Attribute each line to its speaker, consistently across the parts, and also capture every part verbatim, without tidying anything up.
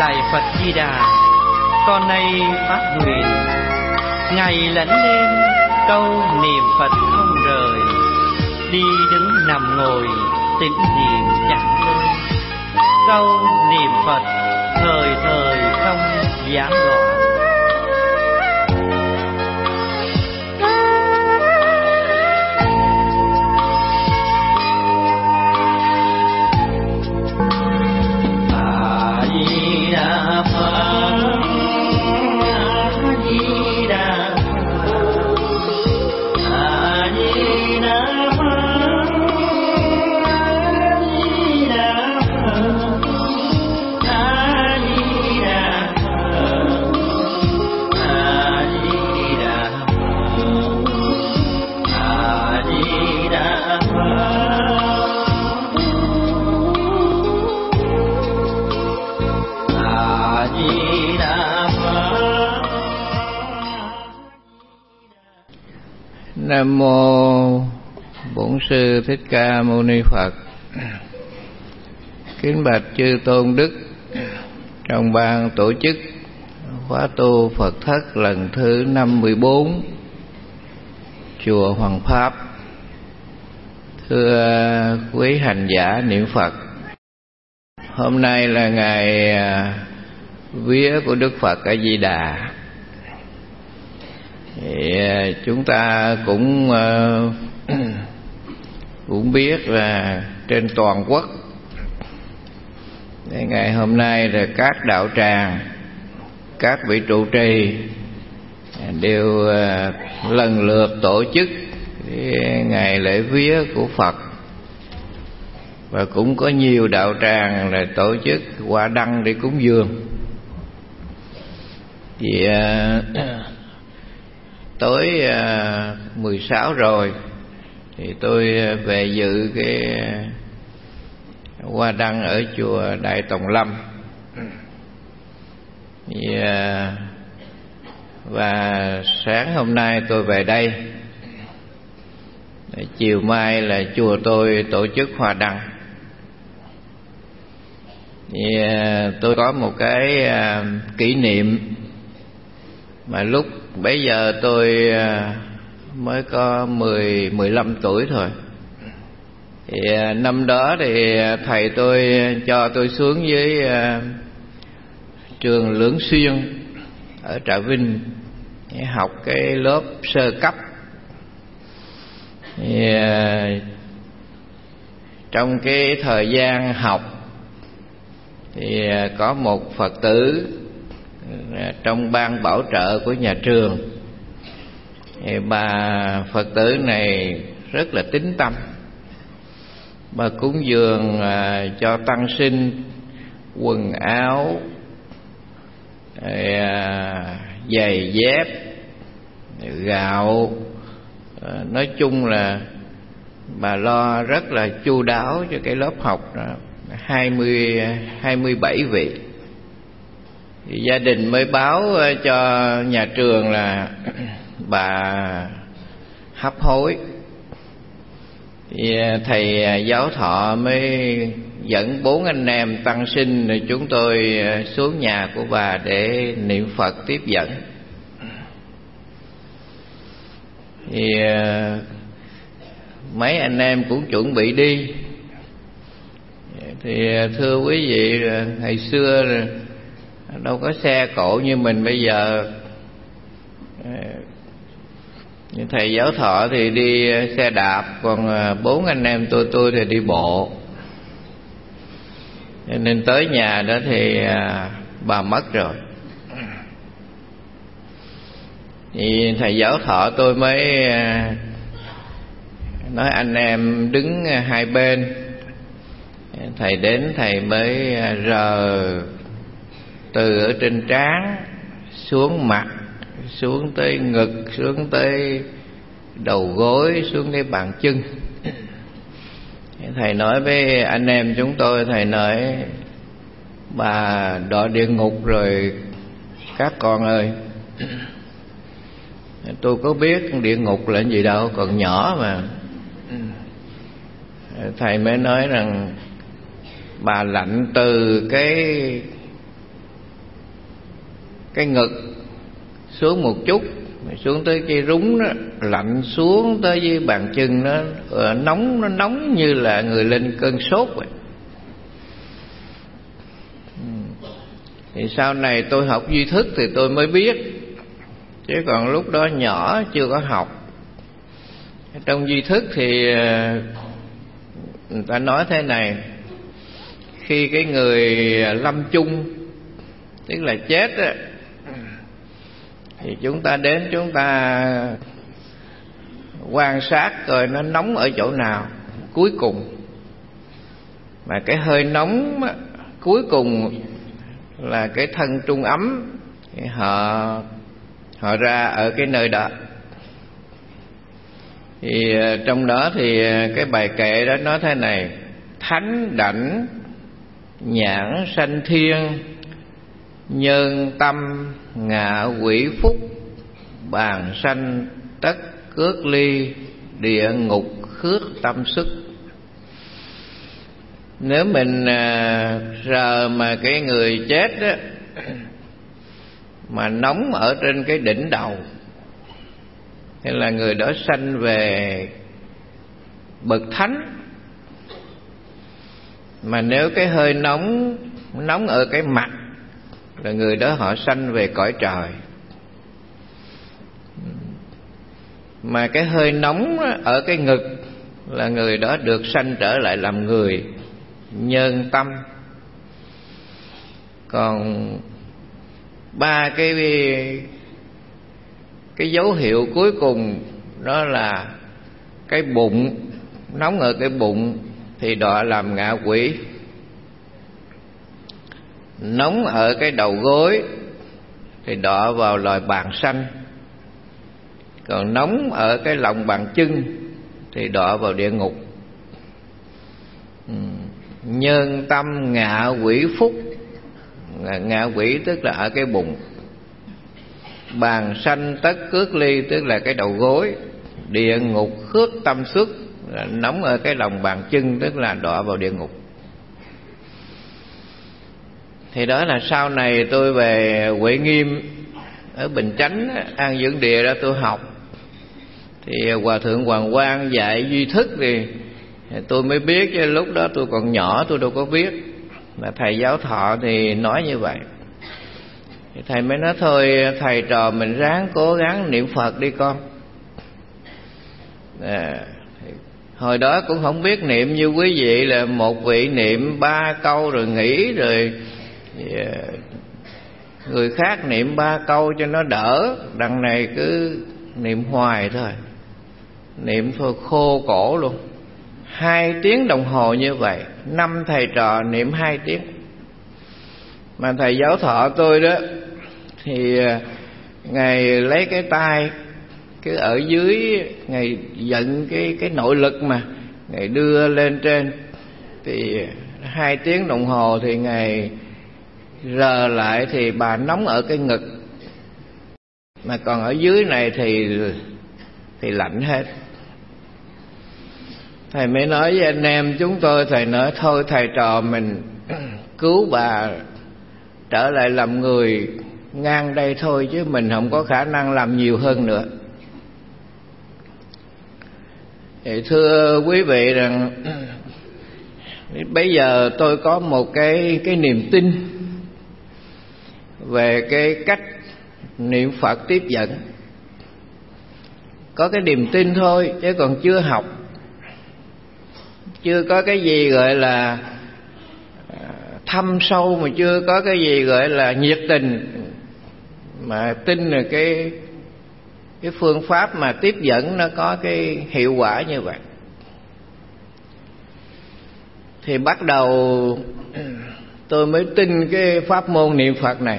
Speaker 1: Lạy Phật Di Đà, con nay phát nguyện ngày lẫn đêm câu niệm Phật không rời, đi đứng nằm ngồi tĩnh niệm chẳng ngơi, câu niệm Phật thời thời không gián đoạn.
Speaker 2: Nam mô Bổn Sư Thích Ca Mâu Ni Phật. Kính bạch chư tôn đức, trong ban tổ chức khóa tu Phật thất lần thứ năm mươi bốn chùa Hoàng Pháp, thưa quý hành giả niệm Phật, hôm nay là ngày vía của Đức Phật A Di Đà. Thì chúng ta cũng uh, cũng biết là trên toàn quốc ngày hôm nay là các đạo tràng, các vị trụ trì đều uh, lần lượt tổ chức ngày lễ vía của Phật, và cũng có nhiều đạo tràng là tổ chức hoa đăng để cúng dường. Thì uh, tối mười sáu rồi thì tôi về dự cái hoa đăng ở chùa Đại Tòng Lâm. Thì, và sáng hôm nay tôi về đây, chiều mai là chùa tôi tổ chức hoa đăng. Thì tôi có một cái kỷ niệm mà lúc bây giờ tôi mới có mười, mười lăm tuổi thôi. Thì năm đó thì thầy tôi cho tôi xuống với trường Lưỡng Xuyên ở Trà Vinh để học cái lớp sơ cấp. Thì trong cái thời gian học thì có một Phật tử trong ban bảo trợ của nhà trường. Thì bà Phật tử này rất là tín tâm, bà cúng dường à, cho tăng sinh quần áo, à, giày dép, gạo, à, nói chung là bà lo rất là chu đáo cho cái lớp học đó. hai mươi, hai mươi bảy vị. Thì gia đình mới báo cho nhà trường là bà hấp hối. Thì thầy giáo thọ mới dẫn bốn anh em tăng sinh rồi chúng tôi xuống nhà của bà để niệm Phật tiếp dẫn. Thì mấy anh em cũng chuẩn bị đi. Thì thưa quý vị, ngày xưa đâu có xe cộ như mình bây giờ. Thầy giáo thọ thì đi xe đạp, còn bốn anh em tôi tôi thì đi bộ. Nên tới nhà đó thì bà mất rồi. Thì thầy giáo thọ tôi mới nói anh em đứng hai bên. Thầy đến thầy mới rờ từ ở trên trán xuống mặt, xuống tới ngực, xuống tới đầu gối, xuống cái bàn chân. Thầy nói với anh em chúng tôi, thầy nói bà đọa địa ngục rồi các con ơi. Tôi có biết địa ngục là gì đâu, còn nhỏ mà. Thầy mới nói rằng bà lạnh từ cái cái ngực xuống một chút, xuống tới cái rúng đó, lạnh xuống tới với bàn chân nó nóng, nó nóng như là người lên cơn sốt vậy. Thì sau này tôi học duy thức thì tôi mới biết, chứ còn lúc đó nhỏ chưa có học. Trong duy thức thì người ta nói thế này: khi cái người lâm chung, tức là chết á, thì chúng ta đến chúng ta quan sát coi nó nóng ở chỗ nào cuối cùng. Mà cái hơi nóng á, cuối cùng là cái thân trung ấm, thì họ họ ra ở cái nơi đó. Thì trong đó thì cái bài kệ đó nói thế này: thánh đảnh nhãn sanh thiên, nhân tâm ngạ quỷ phúc, bàn sanh tất cước ly, địa ngục khước tâm sức. Nếu mình à, rờ mà cái người chết á, mà nóng ở trên cái đỉnh đầu, thế là người đó sanh về bậc thánh. Mà nếu cái hơi nóng nóng ở cái mặt là người đó họ sanh về cõi trời. Mà cái hơi nóng ở cái ngực là người đó được sanh trở lại làm người, nhân tâm. Còn ba cái cái dấu hiệu cuối cùng đó là cái bụng, nóng ở cái bụng thì đọa làm ngạ quỷ. Nóng ở cái đầu gối thì đọa vào loài bàn sanh. Còn nóng ở cái lòng bàn chân thì đọa vào địa ngục. Nhân tâm ngạ quỷ phúc, ngạ quỷ tức là ở cái bụng. Bàn sanh tất cước ly tức là cái đầu gối. Địa ngục khước tâm xuất là nóng ở cái lòng bàn chân, tức là đọa vào địa ngục. Thì đó là sau này tôi về Huệ Nghiêm ở Bình Chánh An Dưỡng Địa đó tôi học. Thì Hòa Thượng Hoàng Quang dạy duy thức thì tôi mới biết, chứ lúc đó tôi còn nhỏ tôi đâu có biết. Mà thầy Giáo Thọ thì nói như vậy. Thì thầy mới nói thôi thầy trò mình ráng cố gắng niệm Phật đi con. À, hồi đó cũng không biết niệm như quý vị là một vị niệm ba câu rồi nghỉ, rồi người khác niệm ba câu cho nó đỡ. Đằng này cứ niệm hoài thôi, niệm thôi khô cổ luôn. Hai tiếng đồng hồ như vậy, năm thầy trò niệm hai tiếng. Mà thầy Giáo Thọ tôi đó thì Ngài lấy cái tay cứ ở dưới, Ngài giận cái cái nội lực mà Ngài đưa lên trên. Thì hai tiếng đồng hồ thì Ngài rờ lại thì bà nóng ở cái ngực, mà còn ở dưới này thì thì lạnh hết. Thầy mới nói với anh em chúng tôi, thầy nói thôi thầy trò mình cứu bà trở lại làm người ngang đây thôi, chứ mình không có khả năng làm nhiều hơn nữa. Thì thưa quý vị rằng bây giờ tôi có một cái cái niềm tin về cái cách niệm Phật tiếp dẫn. Có cái niềm tin thôi chứ còn chưa học, chưa có cái gì gọi là thâm sâu, mà chưa có cái gì gọi là nhiệt tình. Mà tin là cái cái phương pháp mà tiếp dẫn nó có cái hiệu quả như vậy. Thì bắt đầu tôi mới tin cái pháp môn niệm Phật này.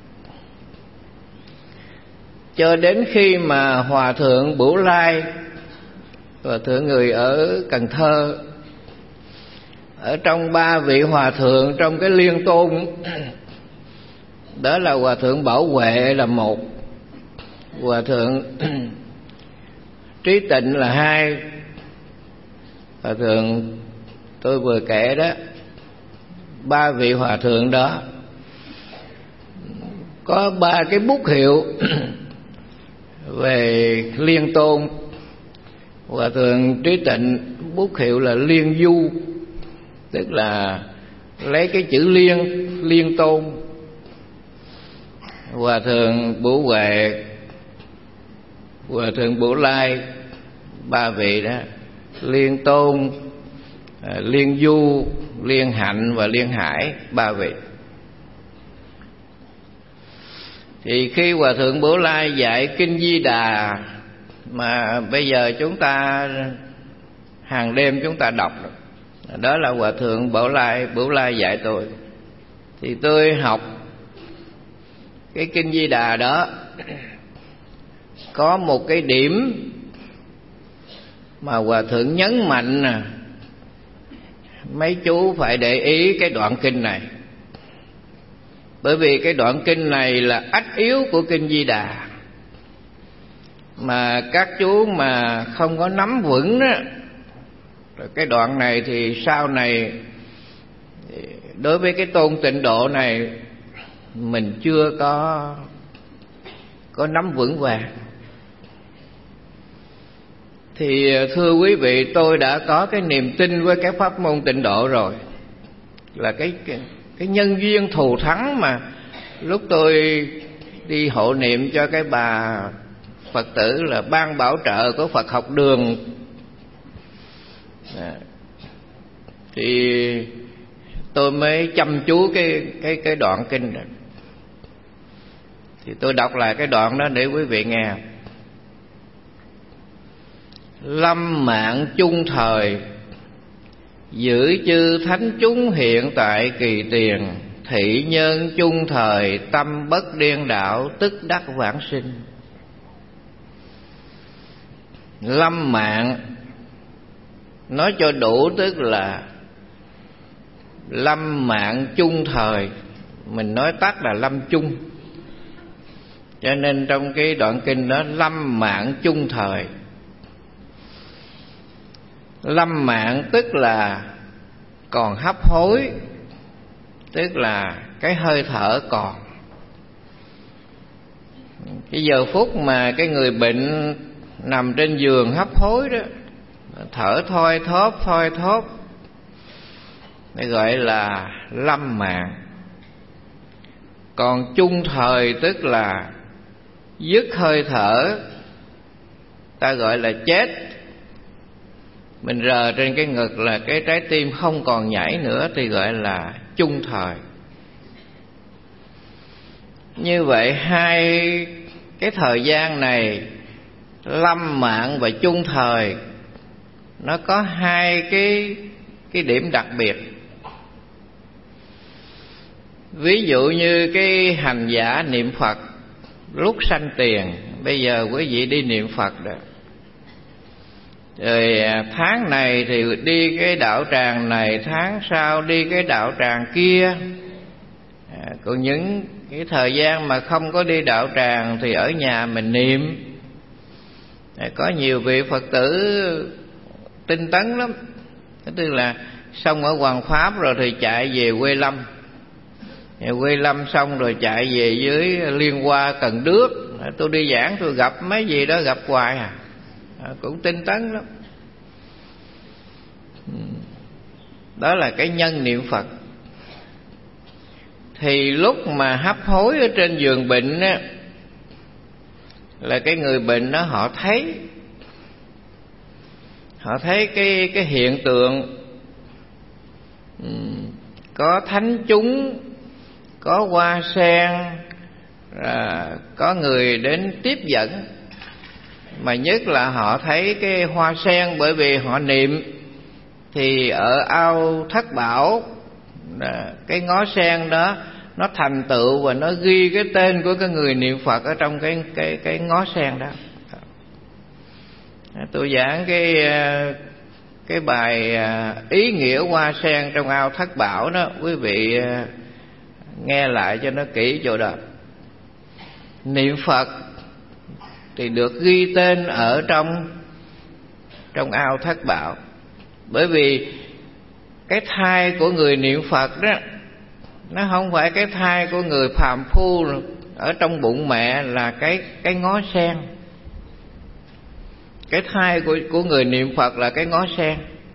Speaker 2: Cho đến khi mà Hòa Thượng Bửu Lai, Hòa Thượng người ở Cần Thơ, ở trong ba vị Hòa Thượng trong cái Liên Tôn, đó là Hòa Thượng Bảo Huệ là một, Hòa Thượng Trí Tịnh là hai, Hòa Thượng tôi vừa kể đó. Ba vị Hòa Thượng đó có ba cái bút hiệu về Liên Tôn. Hòa thượng Trí Tịnh bút hiệu là Liên Du, tức là lấy cái chữ Liên, Liên Tôn. Hòa thượng Bửu Huệ, Hòa thượng Bửu Lai, ba vị đó, Liên Tôn, Liên Du, Liên Hạnh và Liên Hải, ba vị. Thì khi Hòa thượng Bửu Lai dạy Kinh Di Đà mà bây giờ chúng ta hàng đêm chúng ta đọc, đó là Hòa thượng Bửu Lai Bửu Lai dạy tôi. Thì tôi học cái Kinh Di Đà đó, có một cái điểm mà Hòa thượng nhấn mạnh nè, mấy chú phải để ý cái đoạn kinh này. Bởi vì cái đoạn kinh này là ách yếu của Kinh Di Đà, mà các chú mà không có nắm vững đó, cái đoạn này thì sau này đối với cái tôn tịnh độ này mình chưa có có nắm vững vàng. Thì thưa quý vị, tôi đã có cái niềm tin với cái pháp môn tịnh độ rồi, là cái cái, cái nhân duyên thù thắng mà lúc tôi đi hộ niệm cho cái bà Phật tử là ban bảo trợ của Phật học đường, thì tôi mới chăm chú cái cái cái đoạn kinh này. Thì tôi đọc lại cái đoạn đó để quý vị nghe. Lâm mạng chung thời, giữ chư thánh chúng hiện tại kỳ tiền, thị nhân chung thời, tâm bất điên đạo, tức đắc vãng sinh. Lâm mạng nói cho đủ, tức là lâm mạng chung thời, mình nói tắt là lâm chung. Cho nên trong cái đoạn kinh đó, lâm mạng chung thời. Lâm mạng tức là còn hấp hối, tức là cái hơi thở còn. Cái giờ phút mà cái người bệnh nằm trên giường hấp hối đó, thở thoi thóp thoi thóp, để gọi là lâm mạng. Còn chung thời tức là dứt hơi thở, ta gọi là chết. Mình rờ trên cái ngực là cái trái tim không còn nhảy nữa, thì gọi là chung thời. Như vậy hai cái thời gian này, lâm mạng và chung thời, nó có hai cái cái điểm đặc biệt. Ví dụ như cái hành giả niệm Phật lúc sanh tiền, bây giờ quý vị đi niệm Phật đó, rồi tháng này thì đi cái đạo tràng này, tháng sau đi cái đạo tràng kia. à, Còn những cái thời gian mà không có đi đạo tràng thì ở nhà mình niệm. à, Có nhiều vị Phật tử tinh tấn lắm, tức là xong ở Hoàng Pháp rồi thì chạy về Quê Lâm, Quê Lâm xong rồi chạy về dưới Liên Hoa Cần Đước. Tôi đi giảng tôi gặp mấy gì đó gặp hoài à, à cũng tinh tấn lắm. Đó là cái nhân niệm Phật. Thì lúc mà hấp hối ở trên giường bệnh á, là cái người bệnh đó họ thấy họ thấy cái cái hiện tượng có thánh chúng, có hoa sen, à, có người đến tiếp dẫn. Mà nhất là họ thấy cái hoa sen, bởi vì họ niệm thì ở ao Thất Bảo, à, cái ngó sen đó nó thành tựu và nó ghi cái tên của cái người niệm Phật ở trong cái cái cái ngó sen đó. à, Tôi giảng cái cái bài ý nghĩa hoa sen trong ao Thất Bảo đó, quý vị nghe lại cho nó kỹ chỗ đó. Niệm Phật thì được ghi tên ở trong trong ao Thất Bảo, bởi vì cái thai của người niệm Phật đó, nó không phải cái thai của người phàm phu ở trong bụng mẹ là cái cái ngó sen. Cái thai của của người niệm Phật là cái ngó sen.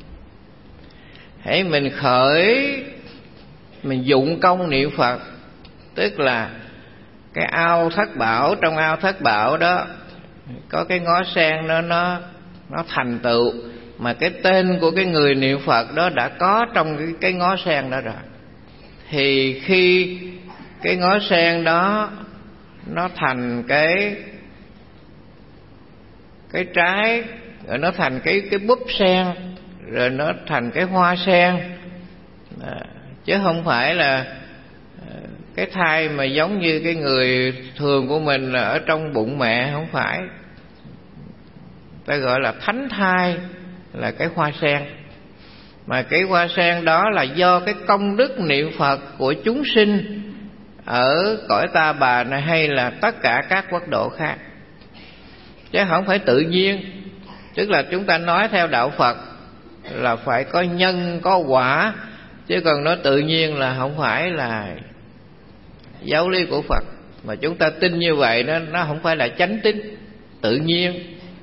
Speaker 2: Hãy mình khởi, mình dụng công niệm Phật, tức là cái ao thất bảo, trong ao thất bảo đó có cái ngó sen nó nó nó thành tựu, mà cái tên của cái người niệm Phật đó đã có trong cái, cái ngó sen đó rồi. Thì khi cái ngó sen đó nó thành cái cái trái, rồi nó thành cái cái búp sen, rồi nó thành cái hoa sen, à, chứ không phải là cái thai mà giống như cái người thường của mình là ở trong bụng mẹ, không phải. Ta gọi là thánh thai, là cái hoa sen. Mà cái hoa sen đó là do cái công đức niệm Phật của chúng sinh ở cõi Ta Bà này, hay là tất cả các quốc độ khác, chứ không phải tự nhiên. Tức là chúng ta nói theo đạo Phật là phải có nhân có quả, chứ còn nói tự nhiên là không phải là giáo lý của Phật. Mà chúng ta tin như vậy đó, nó không phải là chánh tín tự nhiên.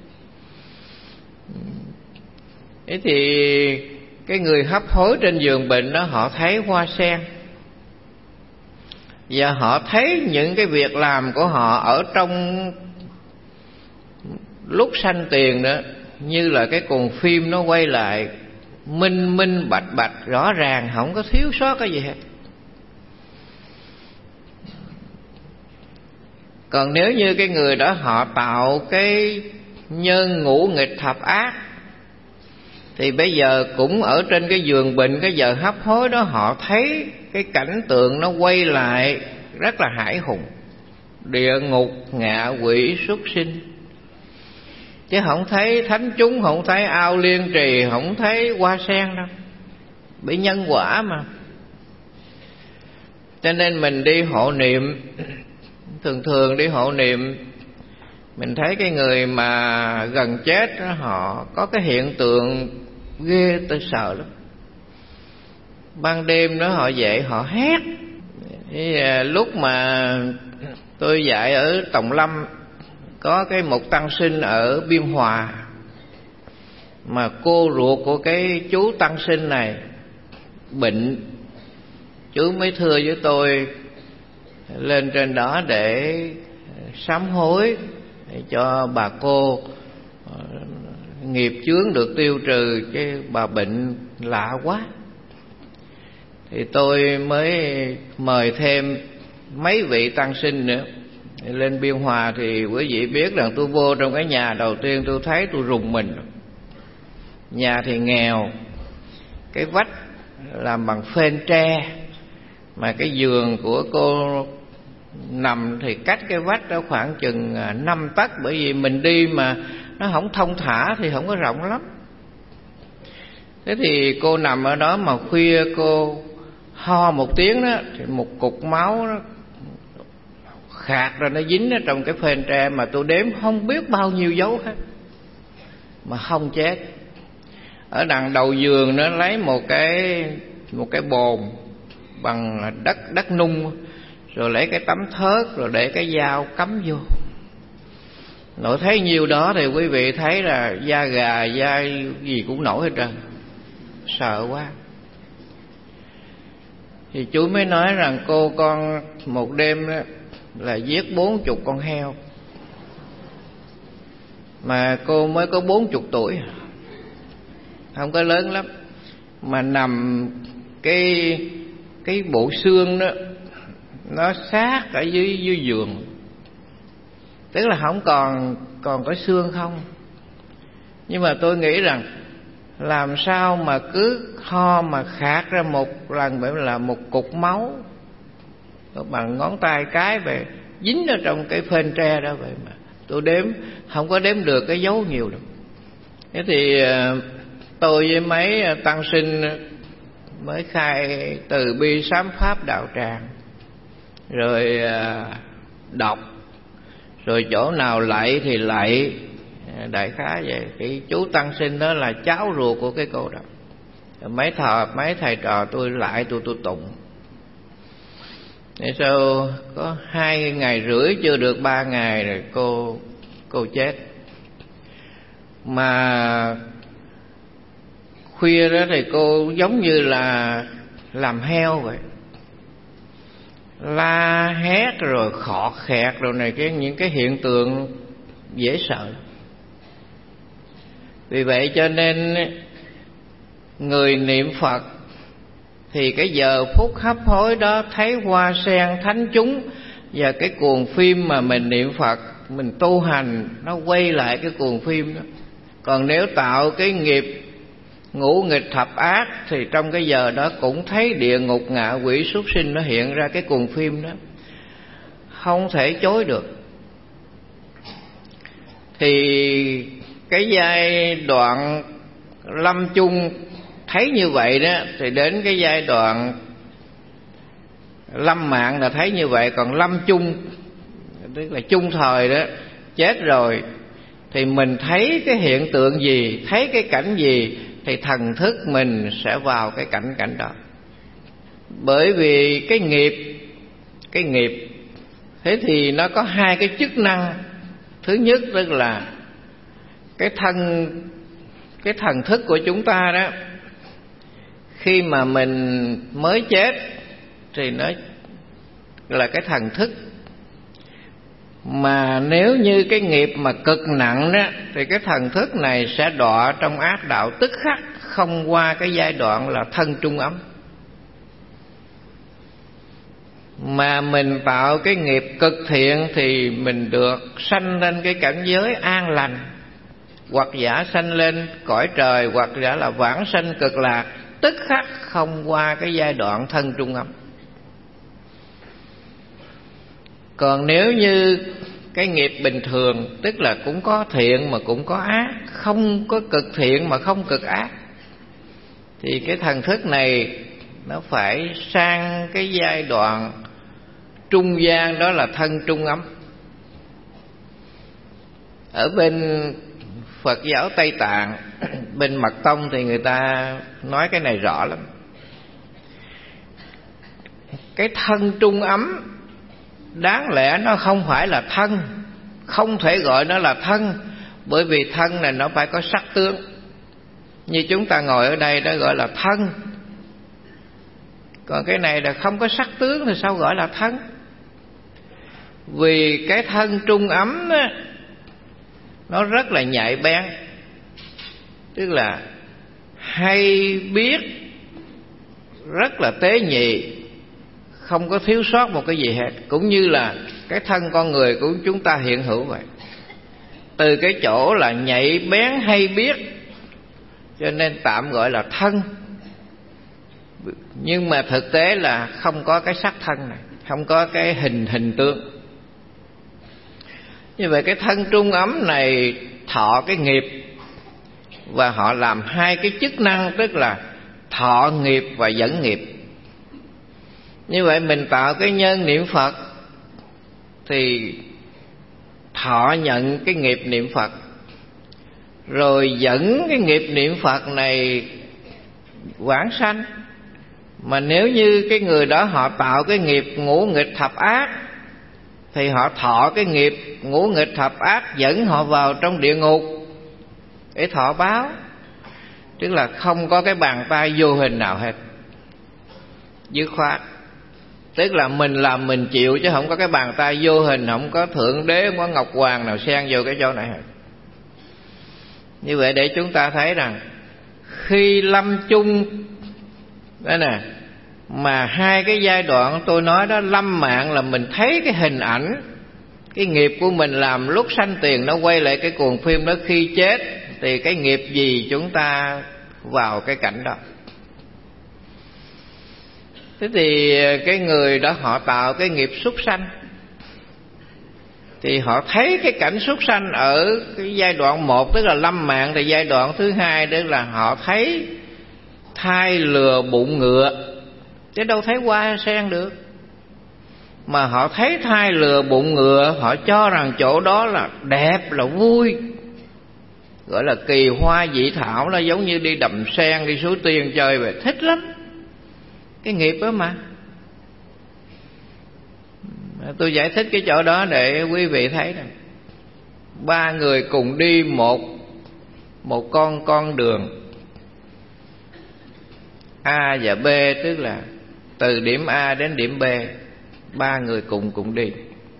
Speaker 2: Thế thì cái người hấp hối trên giường bệnh đó, họ thấy hoa sen, và họ thấy những cái việc làm của họ ở trong lúc sanh tiền đó, như là cái cuồng phim nó quay lại minh minh bạch bạch rõ ràng, không có thiếu sót cái gì hết. Còn nếu như cái người đó họ tạo cái nhân ngũ nghịch thập ác, thì bây giờ cũng ở trên cái giường bệnh, cái giờ hấp hối đó, họ thấy cái cảnh tượng nó quay lại rất là hãi hùng, địa ngục, ngạ quỷ, súc sinh. Chứ không thấy thánh chúng, không thấy ao liên trì, không thấy hoa sen đâu. Bị nhân quả mà. Cho nên mình đi hộ niệm, thường thường đi hộ niệm, mình thấy cái người mà gần chết đó, họ có cái hiện tượng ghê, tôi sợ lắm. Ban đêm đó họ dậy họ hét. Thì lúc mà tôi dạy ở Tòng Lâm, có cái một tăng sinh ở Biên Hòa, mà cô ruột của cái chú tăng sinh này bệnh. Chú mới thưa với tôi lên trên đó để sám hối, để cho bà cô nghiệp chướng được tiêu trừ, chứ bà bệnh lạ quá. Thì tôi mới mời thêm mấy vị tăng sinh nữa lên Biên Hòa. Thì quý vị biết rằng tôi vô trong cái nhà đầu tiên tôi thấy tôi rùng mình. Nhà thì nghèo, cái vách làm bằng phên tre, mà cái giường của cô nằm thì cách cái vách đó khoảng chừng năm tấc. Bởi vì mình đi mà nó không thông thả thì không có rộng lắm. Thế thì cô nằm ở đó, mà khuya cô ho một tiếng đó, thì một cục máu nó khạc ra, nó dính ở trong cái phên tre, mà tôi đếm không biết bao nhiêu dấu hết mà không chết. Ở đằng đầu giường nó lấy một cái một cái bồn bằng đất đất nung, rồi lấy cái tấm thớt, rồi để cái dao cắm vô. Nội thấy nhiều đó thì quý vị thấy là da gà, da gì cũng nổi hết trơn, sợ quá. Thì chú mới nói rằng cô con một đêm đó là giết bốn chục con heo, mà cô mới có bốn chục tuổi, không có lớn lắm, mà nằm cái cái bộ xương đó nó sát ở dưới dưới giường, tức là không còn còn có xương không. Nhưng mà tôi nghĩ rằng làm sao mà cứ ho mà khạc ra một lần vậy là một cục máu bằng ngón tay cái về dính ở trong cái phên tre đó vậy, mà tôi đếm không có đếm được cái dấu nhiều đâu. Thế thì tôi với mấy tăng sinh mới khai từ bi sám pháp đạo tràng, rồi đọc, rồi chỗ nào lạy thì lạy, đại khái vậy. Thì chú tăng sinh đó là cháu ruột của cái cô đó. Mấy thờ mấy thầy trò tôi lại tôi tôi tụng. Tại sao có hai ngày rưỡi chưa được ba ngày rồi cô cô chết. Mà khuya đó thì cô giống như là làm heo vậy, la hét rồi khọt khẹt rồi này, cái những cái hiện tượng dễ sợ. Vì vậy cho nên người niệm Phật thì cái giờ phút hấp hối đó thấy hoa sen thánh chúng và cái cuồng phim mà mình niệm Phật, mình tu hành, nó quay lại cái cuồng phim đó. Còn nếu tạo cái nghiệp ngũ nghịch thập ác thì trong cái giờ đó cũng thấy địa ngục, ngạ quỷ, súc sinh nó hiện ra cái cuồng phim đó, không thể chối được. Thì cái giai đoạn lâm chung thấy như vậy đó, thì đến cái giai đoạn lâm mạng là thấy như vậy. Còn lâm chung tức là chung thời đó, chết rồi thì mình thấy cái hiện tượng gì, thấy cái cảnh gì thì thần thức mình sẽ vào cái cảnh cảnh đó. Bởi vì cái nghiệp cái nghiệp thế thì nó có hai cái chức năng. Thứ nhất tức là cái thân cái thần thức của chúng ta đó, khi mà mình mới chết thì nó là cái thần thức. Mà nếu như cái nghiệp mà cực nặng đó thì cái thần thức này sẽ đọa trong ác đạo tức khắc, không qua cái giai đoạn là thân trung ấm. Mà mình tạo cái nghiệp cực thiện thì mình được sanh lên cái cảnh giới an lành, hoặc giả sanh lên cõi trời, hoặc giả là vãng sanh cực lạc, tức khắc không qua cái giai đoạn thân trung ấm. Còn nếu như cái nghiệp bình thường, tức là cũng có thiện mà cũng có ác, không có cực thiện mà không cực ác, thì cái thần thức này nó phải sang cái giai đoạn trung gian, đó là thân trung ấm. Ở bên Phật giáo Tây Tạng, bên Mật Tông thì người ta nói cái này rõ lắm. Cái thân trung ấm đáng lẽ nó không phải là thân, không thể gọi nó là thân, bởi vì thân này nó phải có sắc tướng. Như chúng ta ngồi ở đây đó gọi là thân, còn cái này là không có sắc tướng thì sao gọi là thân? Vì cái thân trung ấm đó, nó rất là nhạy bén, tức là hay biết, rất là tế nhị, không có thiếu sót một cái gì hết. Cũng như là cái thân con người của chúng ta hiện hữu vậy. Từ cái chỗ là nhạy bén hay biết cho nên tạm gọi là thân. Nhưng mà thực tế là không có cái sắc thân này, không có cái hình hình tướng. Như vậy cái thân trung ấm này thọ cái nghiệp, và họ làm hai cái chức năng, tức là thọ nghiệp và dẫn nghiệp. Như vậy mình tạo cái nhân niệm Phật thì thọ nhận cái nghiệp niệm Phật, rồi dẫn cái nghiệp niệm Phật này vãng sanh. Mà nếu như cái người đó họ tạo cái nghiệp ngũ nghịch thập ác thì họ thọ cái nghiệp ngũ nghịch thập ác dẫn họ vào trong địa ngục để thọ báo. Tức là không có cái bàn tay vô hình nào hết, dứt khoát. Tức là mình làm mình chịu, chứ không có cái bàn tay vô hình, không có thượng đế, không có ngọc hoàng nào xen vô cái chỗ này hết. Như vậy để chúng ta thấy rằng khi lâm chung đó nè, mà hai cái giai đoạn tôi nói đó, lâm mạng là mình thấy cái hình ảnh cái nghiệp của mình làm lúc sanh tiền, nó quay lại cái cuồng phim đó. Khi chết thì cái nghiệp gì chúng ta vào cái cảnh đó. Thế thì cái người đó họ tạo cái nghiệp súc sanh, thì họ thấy cái cảnh súc sanh ở cái giai đoạn một, tức là lâm mạng. Thì giai đoạn thứ hai tức là họ thấy thai lừa bụng ngựa, chứ đâu thấy hoa sen được. Mà họ thấy thai lừa bụng ngựa, họ cho rằng chỗ đó là đẹp, là vui, gọi là kỳ hoa dị thảo. Nó giống như đi đầm sen, đi Suối Tiên chơi về, thích lắm cái nghiệp đó mà. Tôi giải thích cái chỗ đó để quý vị thấy nè. Ba người cùng đi một một con con đường A và B, tức là từ điểm A đến điểm B, ba người cùng cùng đi.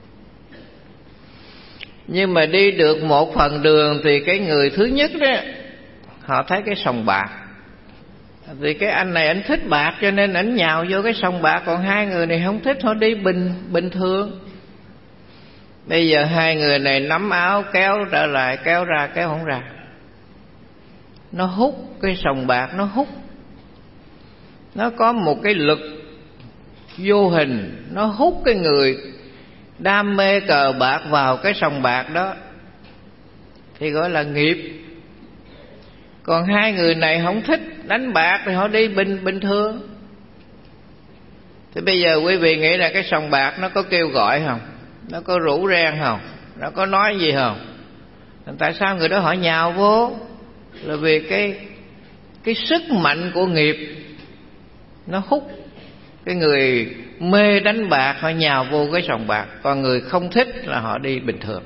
Speaker 2: Nhưng mà đi được một phần đường thì cái người thứ nhất đó, họ thấy cái sòng bạc, thì cái anh này anh thích bạc cho nên anh nhào vô cái sòng bạc, còn hai người này không thích, họ đi bình bình thường. Bây giờ hai người này nắm áo kéo trở lại, kéo ra kéo không ra. Nó hút cái sòng bạc, nó hút. Nó có một cái lực vô hình, nó hút cái người đam mê cờ bạc vào cái sòng bạc đó, thì gọi là nghiệp. Còn hai người này không thích đánh bạc thì họ đi bình bình thường. Thì bây giờ quý vị nghĩ là cái sòng bạc nó có kêu gọi không? Nó có rủ reng không? Nó có nói gì không? Tại sao người đó họ nhào vô? Là vì cái cái sức mạnh của nghiệp nó hút cái người mê đánh bạc, họ nhào vô cái sòng bạc. Còn người không thích là họ đi bình thường.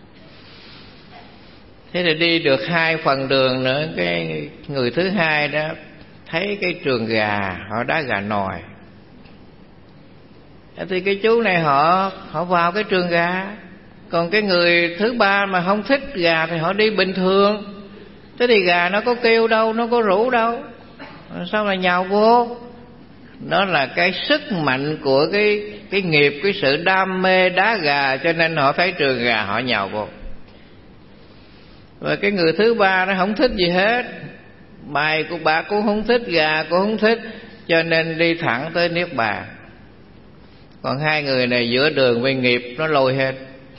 Speaker 2: Thế thì đi được hai phần đường nữa, cái người thứ hai đó thấy cái trường gà, họ đá gà nòi. Thì cái chú này họ họ vào cái trường gà. Còn cái người thứ ba mà không thích gà thì họ đi bình thường. Thế thì gà nó có kêu đâu, nó có rủ đâu, sao mà nhào vô? Đó là cái sức mạnh của cái cái nghiệp, cái sự đam mê đá gà, cho nên họ thấy trường gà họ nhào vô. Và cái người thứ ba nó không thích gì hết, bài của bà cũng không thích, gà cũng không thích, cho nên đi thẳng tới niết bàn. Còn hai người này giữa đường với nghiệp nó lôi hết.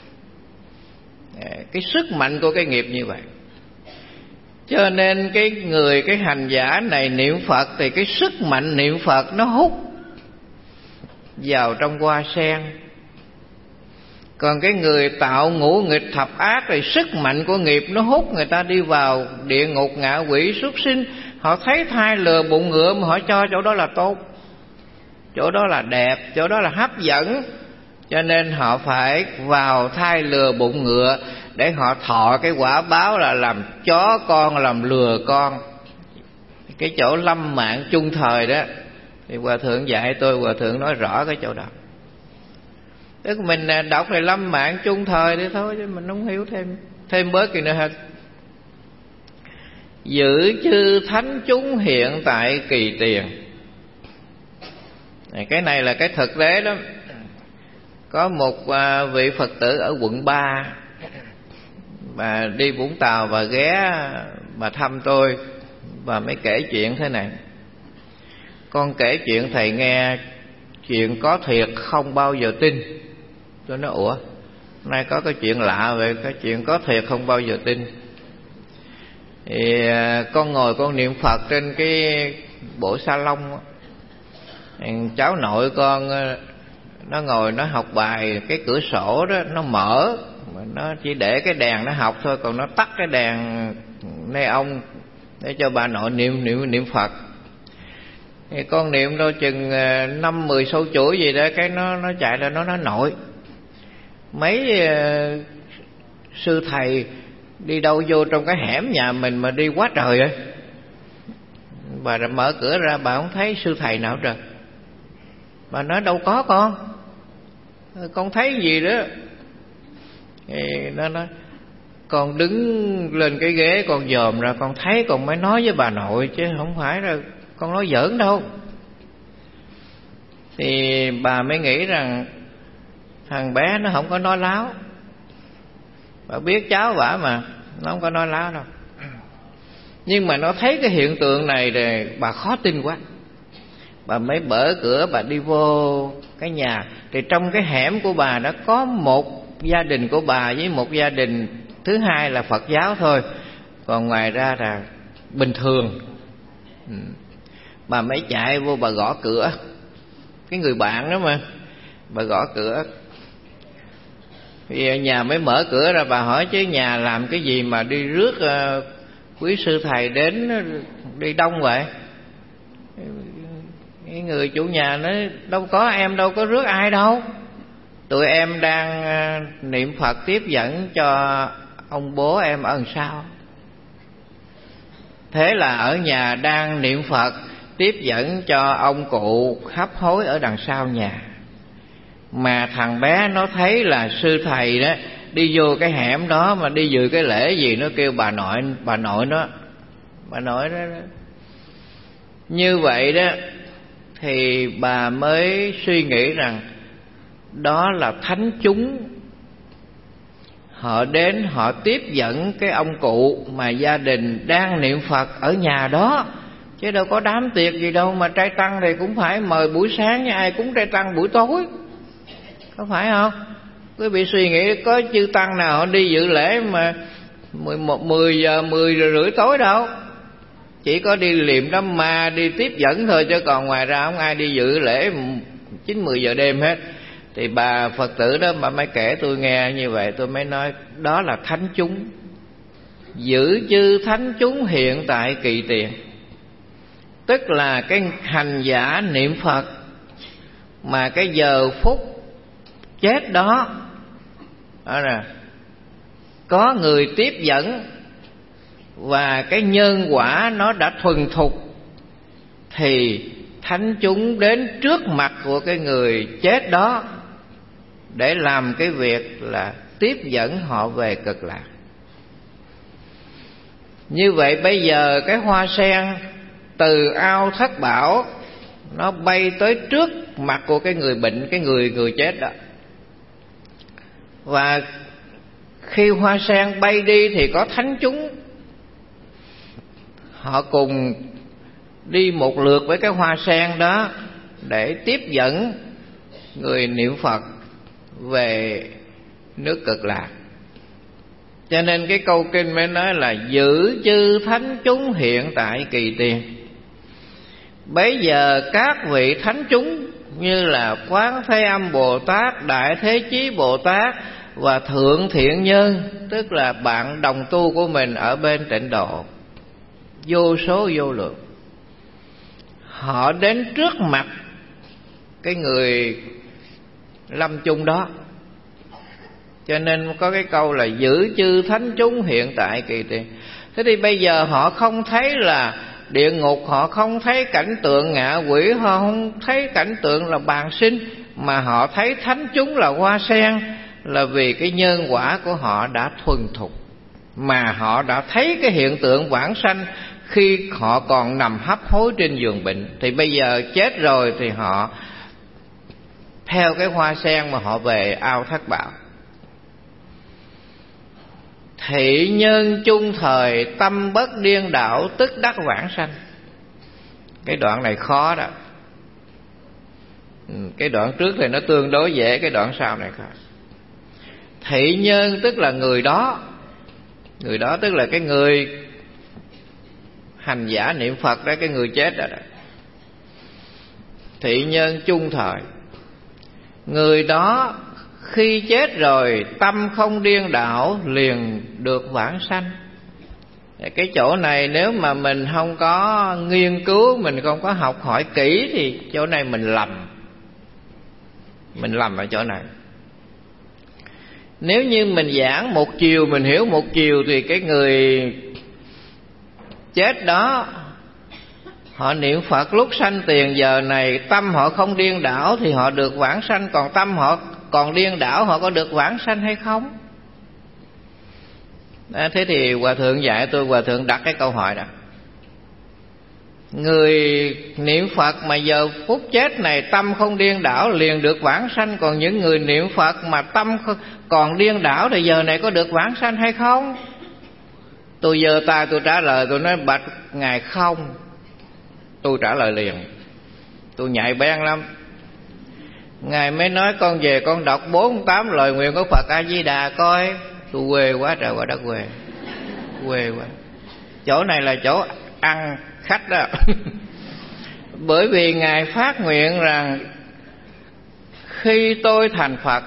Speaker 2: Cái sức mạnh của cái nghiệp như vậy. Cho nên cái người, cái hành giả này niệm Phật thì cái sức mạnh niệm Phật nó hút vào trong hoa sen. Còn cái người tạo ngũ nghịch thập ác thì sức mạnh của nghiệp nó hút người ta đi vào địa ngục, ngạ quỷ, súc sinh. Họ thấy thai lừa bụng ngựa mà họ cho chỗ đó là tốt, chỗ đó là đẹp, chỗ đó là hấp dẫn, cho nên họ phải vào thai lừa bụng ngựa để họ thọ cái quả báo là làm chó con, làm lừa con. Cái chỗ lâm mạng chung thời đó thì Hòa Thượng dạy tôi, Hòa Thượng nói rõ cái chỗ đó. Tức mình đọc thì lâm mạng chung thời đi thôi, chứ mình không hiểu thêm thêm bớt gì nữa hết. Giữ chư thánh chúng hiện tại kỳ tiền. Cái này là cái thực tế đó. Có một vị Phật tử ở quận ba, bà đi Vũng Tàu và ghé bà thăm tôi, và mới kể chuyện thế này: con kể chuyện thầy nghe, chuyện có thiệt không bao giờ tin. Tôi nói ủa, nay có cái chuyện lạ vậy, cái chuyện có thiệt không bao giờ tin. Thì con ngồi con niệm Phật trên cái bộ sa lông, cháu nội con nó ngồi nó học bài, cái cửa sổ đó nó mở, nó chỉ để cái đèn nó học thôi, còn nó tắt cái đèn neon để cho bà nội niệm niệm niệm Phật. Thì con niệm đâu chừng năm mười sâu chuỗi gì đó, cái nó nó chạy ra nó nói nội, mấy uh, sư thầy đi đâu vô trong cái hẻm nhà mình mà đi quá trời ấy. Bà mở cửa ra, bà không thấy sư thầy nào trời. Bà nói đâu có con, con thấy gì đó. Thì nó nói con đứng lên cái ghế, con dòm ra con thấy, con mới nói với bà nội, chứ không phải là con nói giỡn đâu. Thì bà mới nghĩ rằng thằng bé nó không có nói láo. Bà biết cháu bả mà, nó không có nói láo đâu. Nhưng mà nó thấy cái hiện tượng này thì bà khó tin quá. Bà mới mở cửa, bà đi vô cái nhà. Thì trong cái hẻm của bà đã có một gia đình của bà với một gia đình thứ hai là Phật giáo thôi, còn ngoài ra là bình thường. ừ. Bà mới chạy vô, bà gõ cửa. Cái người bạn đó mà, bà gõ cửa. Thì nhà mới mở cửa ra, bà hỏi chứ nhà làm cái gì mà đi rước uh, quý sư thầy đến đi đông vậy? Cái người chủ nhà nói đâu có, em đâu có rước ai đâu. tụi em đang niệm Phật tiếp dẫn cho ông bố em ở đằng sau. Thế là ở nhà đang niệm Phật tiếp dẫn cho ông cụ hấp hối ở đằng sau nhà. Mà thằng bé nó thấy là sư thầy đó đi vô cái hẻm đó mà đi dự cái lễ gì, nó kêu bà nội bà nội nó bà nội đó, đó. Như vậy đó thì bà mới suy nghĩ rằng đó là thánh chúng, họ đến họ tiếp dẫn cái ông cụ mà gia đình đang niệm Phật ở nhà đó, chứ đâu có đám tiệc gì đâu. Mà trai tăng thì cũng phải mời buổi sáng, như ai cúng trai tăng buổi tối, có phải không? Quý vị suy nghĩ có chư tăng nào họ đi dự lễ mà mười một mười giờ mười giờ rưỡi tối đâu, chỉ có đi liệm đám ma, đi tiếp dẫn thôi, chứ còn ngoài ra không ai đi dự lễ chín mười giờ đêm hết. Thì bà Phật tử đó bà mới kể tôi nghe như vậy, tôi mới nói đó là thánh chúng, giữ chư thánh chúng hiện tại kỳ tiền. Tức là cái hành giả niệm Phật mà cái giờ phút chết đó, đó là có người tiếp dẫn và cái nhân quả nó đã thuần thục, thì thánh chúng đến trước mặt của cái người chết đó để làm cái việc là tiếp dẫn họ về cực lạc. Như vậy bây giờ cái hoa sen từ ao Thất Bảo nó bay tới trước mặt của cái người bệnh, cái người người chết đó. Và khi hoa sen bay đi thì có thánh chúng, họ cùng đi một lượt với cái hoa sen đó để tiếp dẫn người niệm Phật về nước cực lạc. Cho nên cái câu kinh mới nói là giữ chư thánh chúng hiện tại kỳ tiền. Bấy giờ các vị thánh chúng như là Quán Thế Âm Bồ Tát, Đại Thế Chí Bồ Tát và Thượng Thiện Nhân, tức là bạn đồng tu của mình ở bên Tịnh Độ, vô số vô lượng, họ đến trước mặt cái người lâm chung đó. Cho nên có cái câu là giữ chư thánh chúng hiện tại kỳ tiền. Thế thì bây giờ họ không thấy là địa ngục, họ không thấy cảnh tượng ngạ quỷ, họ không thấy cảnh tượng là bàn sinh, mà họ thấy thánh chúng là hoa sen, là vì cái nhân quả của họ đã thuần thục, mà họ đã thấy cái hiện tượng vãng sanh khi họ còn nằm hấp hối trên giường bệnh. Thì bây giờ chết rồi thì họ theo cái hoa sen mà họ về ao Thất Bảo. Thị nhân chung thời tâm bất điên đảo, tức đắc vãng sanh. Cái đoạn này khó đó. Cái đoạn trước thì nó tương đối dễ, cái đoạn sau này khó. Thị nhân tức là người đó. Người đó tức là cái người hành giả niệm Phật đó, cái người chết đó, đó. Thị nhân chung thời, người đó khi chết rồi tâm không điên đảo liền được vãng sanh. Cái chỗ này nếu mà mình không có nghiên cứu, mình không có học hỏi kỹ thì chỗ này mình lầm. Mình lầm ở chỗ này. Nếu như mình giảng một chiều, mình hiểu một chiều, thì cái người chết đó họ niệm Phật lúc sanh tiền giờ này, tâm họ không điên đảo thì họ được vãng sanh. Còn tâm họ còn điên đảo, họ có được vãng sanh hay không? À, thế thì Hòa Thượng dạy tôi, Hòa Thượng đặt cái câu hỏi đó. Người niệm Phật mà giờ phút chết này tâm không điên đảo liền được vãng sanh, còn những người niệm Phật mà tâm còn điên đảo thì giờ này có được vãng sanh hay không? Tôi giơ tay tôi trả lời, tôi nói bạch Ngài không. Tôi trả lời liền, tôi nhạy bén lắm. Ngài mới nói con về con đọc bốn tám lời nguyện của Phật A Di Đà coi. Tôi quê quá trời quá đất quê, quê quá. Chỗ này là chỗ ăn khách đó. Bởi vì Ngài phát nguyện rằng khi tôi thành Phật,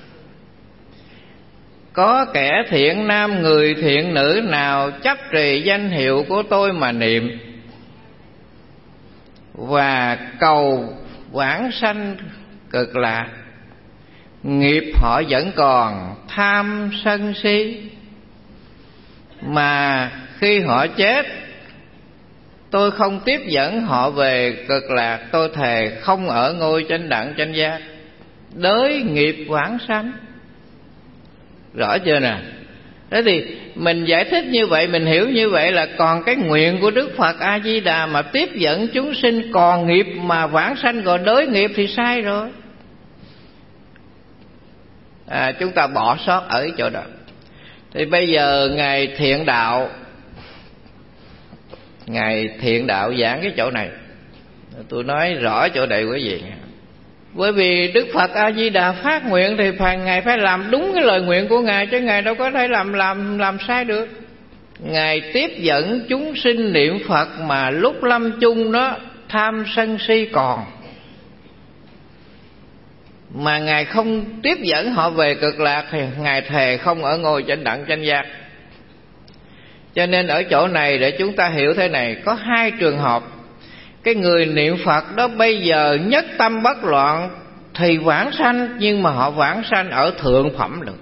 Speaker 2: có kẻ thiện nam người thiện nữ nào chấp trì danh hiệu của tôi mà niệm và cầu vãng sanh cực lạc, nghiệp họ vẫn còn tham sân si, mà khi họ chết tôi không tiếp dẫn họ về cực lạc. Tôi thề không ở ngôi chánh đẳng chánh giác, đới nghiệp vãng sanh. Rõ chưa nè? Thế thì mình giải thích như vậy, mình hiểu như vậy là còn cái nguyện của Đức Phật A Di Đà mà tiếp dẫn chúng sinh còn nghiệp mà vãng sanh gọi đới nghiệp thì sai rồi. À, chúng ta bỏ sót ở chỗ đó. Thì bây giờ Ngài Thiện Đạo, Ngài Thiện Đạo giảng cái chỗ này, tôi nói rõ chỗ này quý vị. Bởi vì Đức Phật A Di Đà phát nguyện thì phải Ngài phải làm đúng cái lời nguyện của Ngài, chứ Ngài đâu có thể làm làm làm sai được. Ngài tiếp dẫn chúng sinh niệm Phật mà lúc lâm chung đó tham sân si còn, mà Ngài không tiếp dẫn họ về cực lạc thì Ngài thề không ở ngôi chánh đẳng chánh giác. Cho nên ở chỗ này để chúng ta hiểu thế này, có hai trường hợp. Cái người niệm Phật đó bây giờ nhất tâm bất loạn thì vãng sanh, nhưng mà họ vãng sanh ở thượng phẩm được.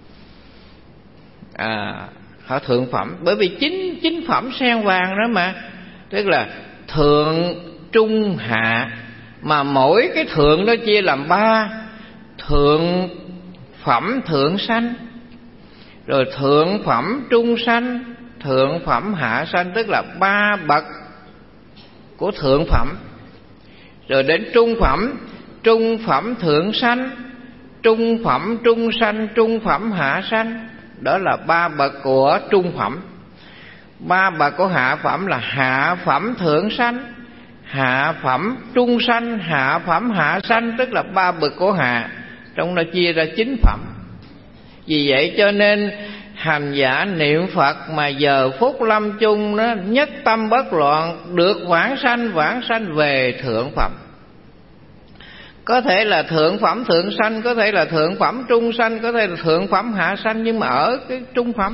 Speaker 2: À, họ thượng phẩm, bởi vì chính chính phẩm sen vàng đó mà, tức là thượng trung hạ, mà mỗi cái thượng đó chia làm ba: thượng phẩm thượng sanh, rồi thượng phẩm trung sanh, thượng phẩm hạ sanh, tức là ba bậc của thượng phẩm. Rồi đến trung phẩm, trung phẩm thượng sanh, trung phẩm trung sanh, trung phẩm hạ sanh, đó là ba bậc của trung phẩm. Ba bậc của hạ phẩm là hạ phẩm thượng sanh, hạ phẩm trung sanh, hạ phẩm hạ sanh, tức là ba bậc của hạ, trong đó chia ra chín phẩm. Vì vậy cho nên hành giả niệm Phật mà giờ phút lâm chung nó nhất tâm bất loạn, được vãng sanh, vãng sanh về thượng phẩm. Có thể là thượng phẩm thượng sanh, có thể là thượng phẩm trung sanh, có thể là thượng phẩm hạ sanh, nhưng mà ở cái trung phẩm.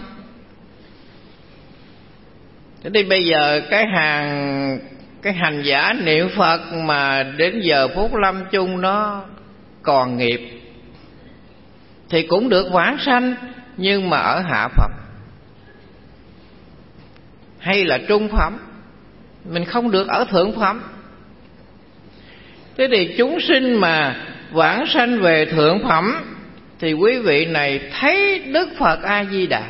Speaker 2: Thế thì bây giờ cái hàng cái hành giả niệm Phật mà đến giờ phút lâm chung nó còn nghiệp thì cũng được vãng sanh, nhưng mà ở hạ phẩm hay là trung phẩm, mình không được ở thượng phẩm. Thế thì chúng sinh mà vãng sanh về thượng phẩm thì quý vị này thấy Đức Phật A Di Đà.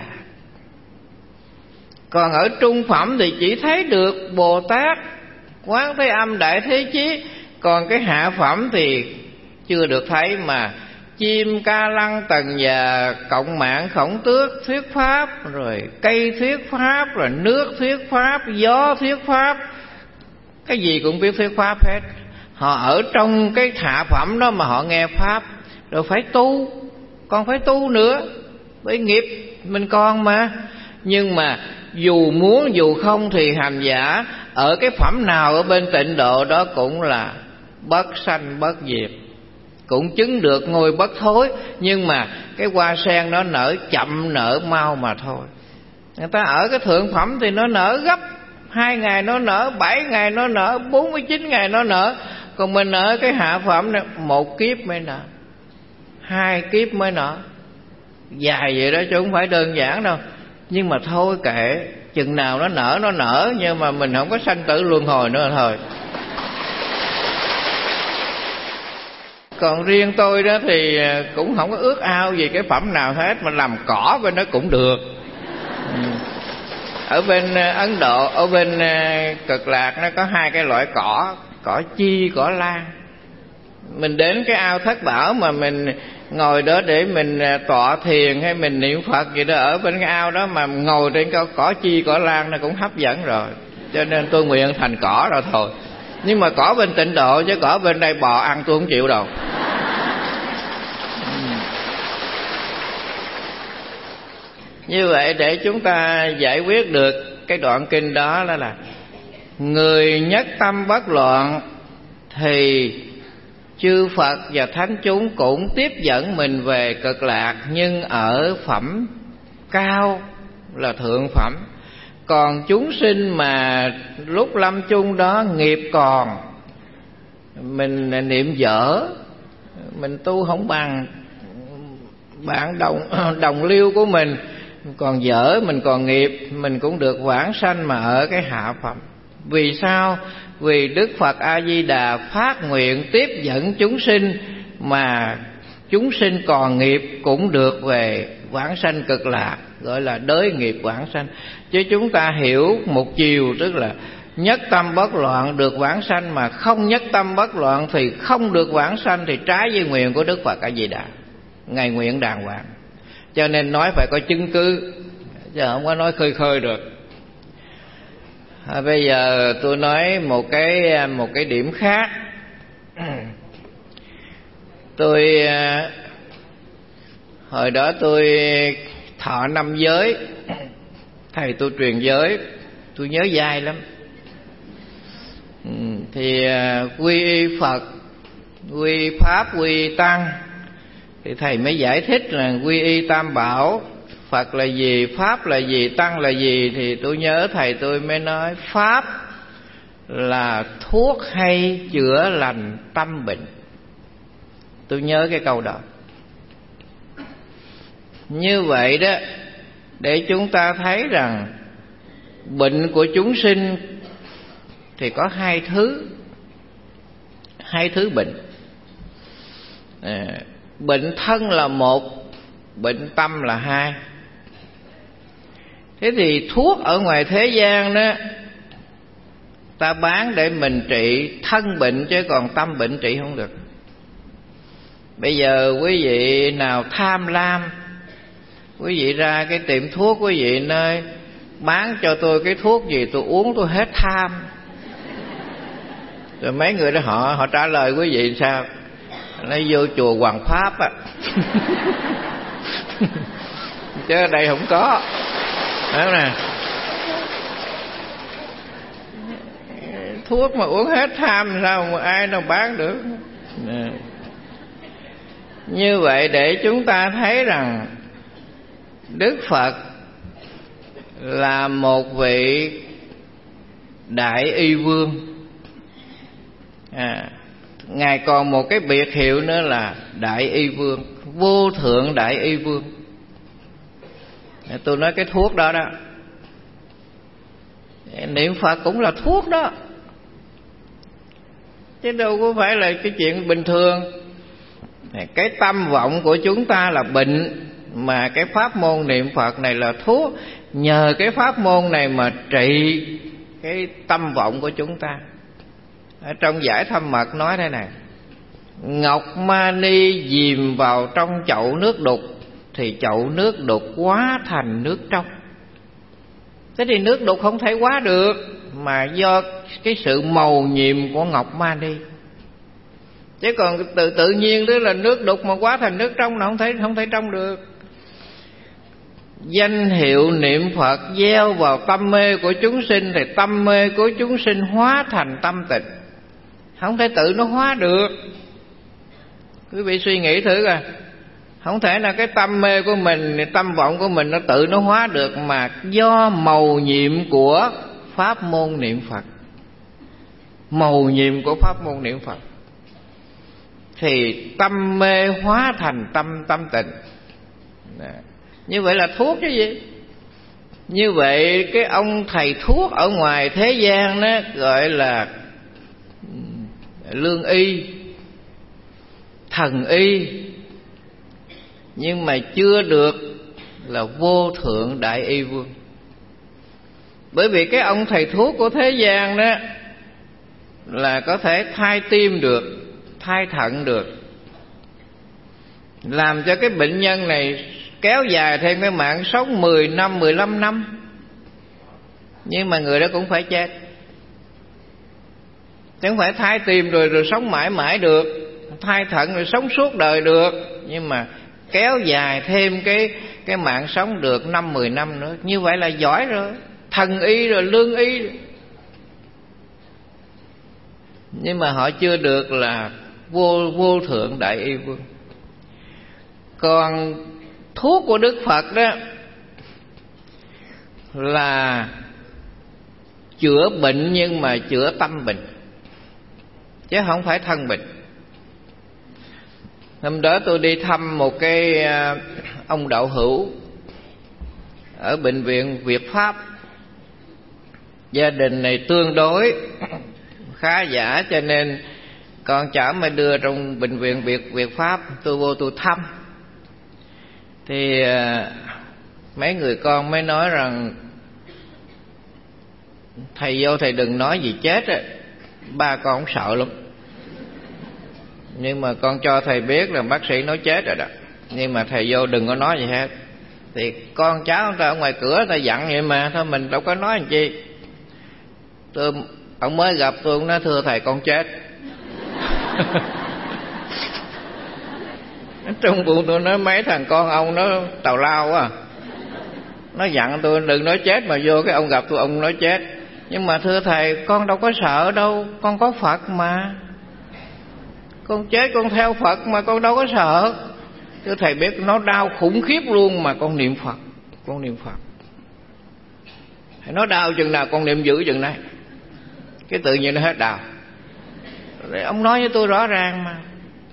Speaker 2: Còn ở trung phẩm thì chỉ thấy được Bồ Tát, Quán Thế Âm, Đại Thế Chí. Còn cái hạ phẩm thì chưa được thấy, mà chim ca lăng tần già, cộng mạng khổng tước thuyết pháp, rồi cây thuyết pháp, rồi nước thuyết pháp, gió thuyết pháp, cái gì cũng biết thuyết pháp hết. Họ ở trong cái hạ phẩm đó mà họ nghe pháp, rồi phải tu, còn phải tu nữa, bởi nghiệp mình còn mà. Nhưng mà dù muốn dù không thì hành giả ở cái phẩm nào ở bên tịnh độ đó cũng là bất sanh bất diệt, cũng chứng được ngôi bất thối. Nhưng mà cái hoa sen nó nở chậm nở mau mà thôi. Người ta ở cái thượng phẩm thì nó nở gấp, hai ngày nó nở, bảy ngày nó nở, bốn mươi chín ngày nó nở. Còn mình ở cái hạ phẩm này một kiếp mới nở, hai kiếp mới nở, dài vậy đó chứ không phải đơn giản đâu. Nhưng mà thôi kệ, chừng nào nó nở nó nở, nhưng mà mình không có sanh tử luân hồi nữa thôi. Còn riêng tôi đó thì cũng không có ước ao gì cái phẩm nào hết, mà làm cỏ bên đó cũng được. Ở bên Ấn Độ, ở bên Cực Lạc nó có hai cái loại cỏ, cỏ chi, cỏ lan. Mình đến cái ao Thất Bảo mà mình ngồi đó để mình tọa thiền hay mình niệm Phật gì đó, ở bên cái ao đó mà ngồi trên cái cỏ chi, cỏ lan nó cũng hấp dẫn rồi. Cho nên tôi nguyện thành cỏ rồi thôi. Nhưng mà cỏ bên Tịnh Độ, chứ cỏ bên đây bò ăn tôi không chịu đâu. Như vậy để chúng ta giải quyết được cái đoạn kinh đó, đó là người nhất tâm bất loạn thì chư Phật và thánh chúng cũng tiếp dẫn mình về Cực Lạc, nhưng ở phẩm cao là thượng phẩm. Còn chúng sinh mà lúc lâm chung đó nghiệp còn, mình niệm dở, mình tu không bằng, bạn đồng đồng liêu của mình còn dở, mình còn nghiệp, mình cũng được vãng sanh mà ở cái hạ phẩm. Vì sao? Vì Đức Phật A Di Đà phát nguyện tiếp dẫn chúng sinh, mà chúng sinh còn nghiệp cũng được về vãng sanh cực lạc, gọi là đới nghiệp vãng sanh. Chứ chúng ta hiểu một chiều, tức là nhất tâm bất loạn được vãng sanh, mà không nhất tâm bất loạn thì không được vãng sanh, thì trái với nguyện của Đức Phật A Di Đà. Ngài nguyện đàng hoàng, cho nên nói phải có chứng cứ, chứ không có nói khơi khơi được. À, bây giờ tôi nói một cái một cái điểm khác. Tôi hồi đó tôi thọ năm giới, thầy tôi truyền giới, tôi nhớ dai lắm. Thì quy y Phật, quy y Pháp, quy y Tăng, thì thầy mới giải thích là quy y Tam Bảo, Phật là gì, Pháp là gì, Tăng là gì. Thì tôi nhớ thầy tôi mới nói Pháp là thuốc hay chữa lành tâm bệnh. Tôi nhớ cái câu đó. Như vậy đó, để chúng ta thấy rằng bệnh của chúng sinh thì có hai thứ, hai thứ bệnh. À, bệnh thân là một, bệnh tâm là hai. Thế thì thuốc ở ngoài thế gian đó, ta bán để mình trị thân bệnh, chứ còn tâm bệnh trị không được. Bây giờ quý vị nào tham lam, quý vị ra cái tiệm thuốc, quý vị nơi bán cho tôi cái thuốc gì tôi uống tôi hết tham. Rồi mấy người đó họ họ trả lời quý vị sao? Nó vô chùa Hoàng Pháp á. Chứ ở đây không có. Đó nè, thuốc mà uống hết tham sao mà ai đâu bán được. Nè. Như vậy để chúng ta thấy rằng Đức Phật là một vị đại y vương. À, Ngài còn một cái biệt hiệu nữa là đại y vương, vô thượng đại y vương. Tôi nói cái thuốc đó đó, niệm Phật cũng là thuốc đó, chứ đâu có phải là cái chuyện bình thường. Cái tâm vọng của chúng ta là bệnh, mà cái pháp môn niệm Phật này là thuốc. Nhờ cái pháp môn này mà trị cái tâm vọng của chúng ta. Ở trong Giải Thâm Mật nói thế này: ngọc mani dìm vào trong chậu nước đục, thì chậu nước đục hóa thành nước trong. Thế thì nước đục không thể hóa được, mà do cái sự màu nhiệm của ngọc mani. Chứ còn tự tự nhiên đó là nước đục mà hóa thành nước trong là không thể không thể trong được. Danh hiệu niệm Phật gieo vào tâm mê của chúng sinh, thì tâm mê của chúng sinh hóa thành tâm tịnh, không thể tự nó hóa được. Quý vị suy nghĩ thử coi, không thể là cái tâm mê của mình, tâm vọng của mình nó tự nó hóa được, mà do màu nhiệm của pháp môn niệm Phật, màu nhiệm của pháp môn niệm Phật, thì tâm mê hóa thành tâm tâm tịnh. Như vậy là thuốc chứ gì. Như vậy cái ông thầy thuốc ở ngoài thế gian đó gọi là lương y, thần y, nhưng mà chưa được là vô thượng đại y vương. Bởi vì cái ông thầy thuốc của thế gian đó là có thể thay tim được, thay thận được, làm cho cái bệnh nhân này kéo dài thêm cái mạng sống mười năm, mười lăm năm. Nhưng mà người đó cũng phải chết, chứ không phải thay tim rồi rồi sống mãi mãi được, thay thận rồi sống suốt đời được. Nhưng mà kéo dài thêm cái cái mạng sống được năm mười năm nữa, như vậy là giỏi rồi, thần y rồi, lương y rồi. Nhưng mà họ chưa được là vô vô thượng đại y vương. Còn thuốc của Đức Phật đó là chữa bệnh, nhưng mà chữa tâm bệnh, chứ không phải thân bệnh. Hôm đó tôi đi thăm một cái ông đạo hữu ở bệnh viện Việt Pháp. Gia đình này tương đối khá giả, cho nên con cháu mới đưa trong bệnh viện Việt Việt Pháp. Tôi vô tôi thăm thì mấy người con mới nói rằng thầy vô thầy đừng nói gì chết á, ba con cũng sợ lắm. Nhưng mà con cho thầy biết là bác sĩ nói chết rồi đó, nhưng mà thầy vô đừng có nói gì hết. Thì con cháu người ta ở ngoài cửa người ta dặn vậy mà, thôi mình đâu có nói làm chi. Tôi ông mới gặp tôi cũng nói thưa thầy con chết. Trong bụng tôi nói mấy thằng con ông nó tào lao quá, nó dặn tôi đừng nói chết, mà vô cái ông gặp tôi ông nói chết. Nhưng mà thưa thầy con đâu có sợ đâu, con có Phật mà, con chết con theo Phật mà, con đâu có sợ. Thưa thầy biết nó đau khủng khiếp luôn mà con niệm Phật, con niệm Phật. Nó đau chừng nào con niệm giữ chừng này, cái tự nhiên nó hết đau. Ông nói với tôi rõ ràng mà.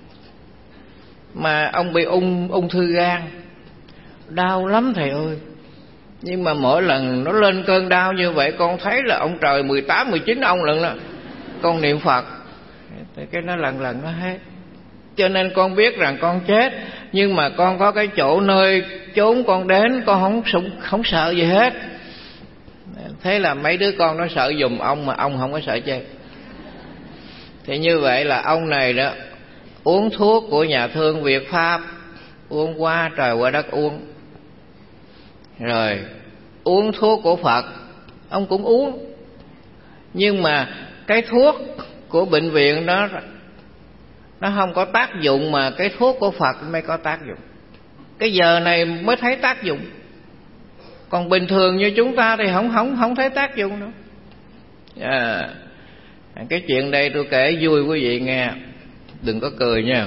Speaker 2: Mà ông bị ung ung thư gan, đau lắm thầy ơi. Nhưng mà mỗi lần nó lên cơn đau như vậy, con thấy là ông trời mười tám, mười chín ông lần đó. Con niệm Phật cái nó lần lần nó hết. Cho nên con biết rằng con chết, nhưng mà con có cái chỗ nơi chốn con đến, con không không, không sợ gì hết. Thế là mấy đứa con nó sợ giùm ông, mà ông không có sợ chết. Thì như vậy là ông này đó uống thuốc của nhà thương Việt Pháp, uống qua trời qua đất uống. Rồi uống thuốc của Phật ông cũng uống. Nhưng mà cái thuốc của bệnh viện đó nó không có tác dụng, mà cái thuốc của Phật mới có tác dụng. Cái giờ này mới thấy tác dụng. Còn bình thường như chúng ta thì không không không thấy tác dụng đâu. À, cái chuyện đây tôi kể vui quý vị nghe, đừng có cười nha.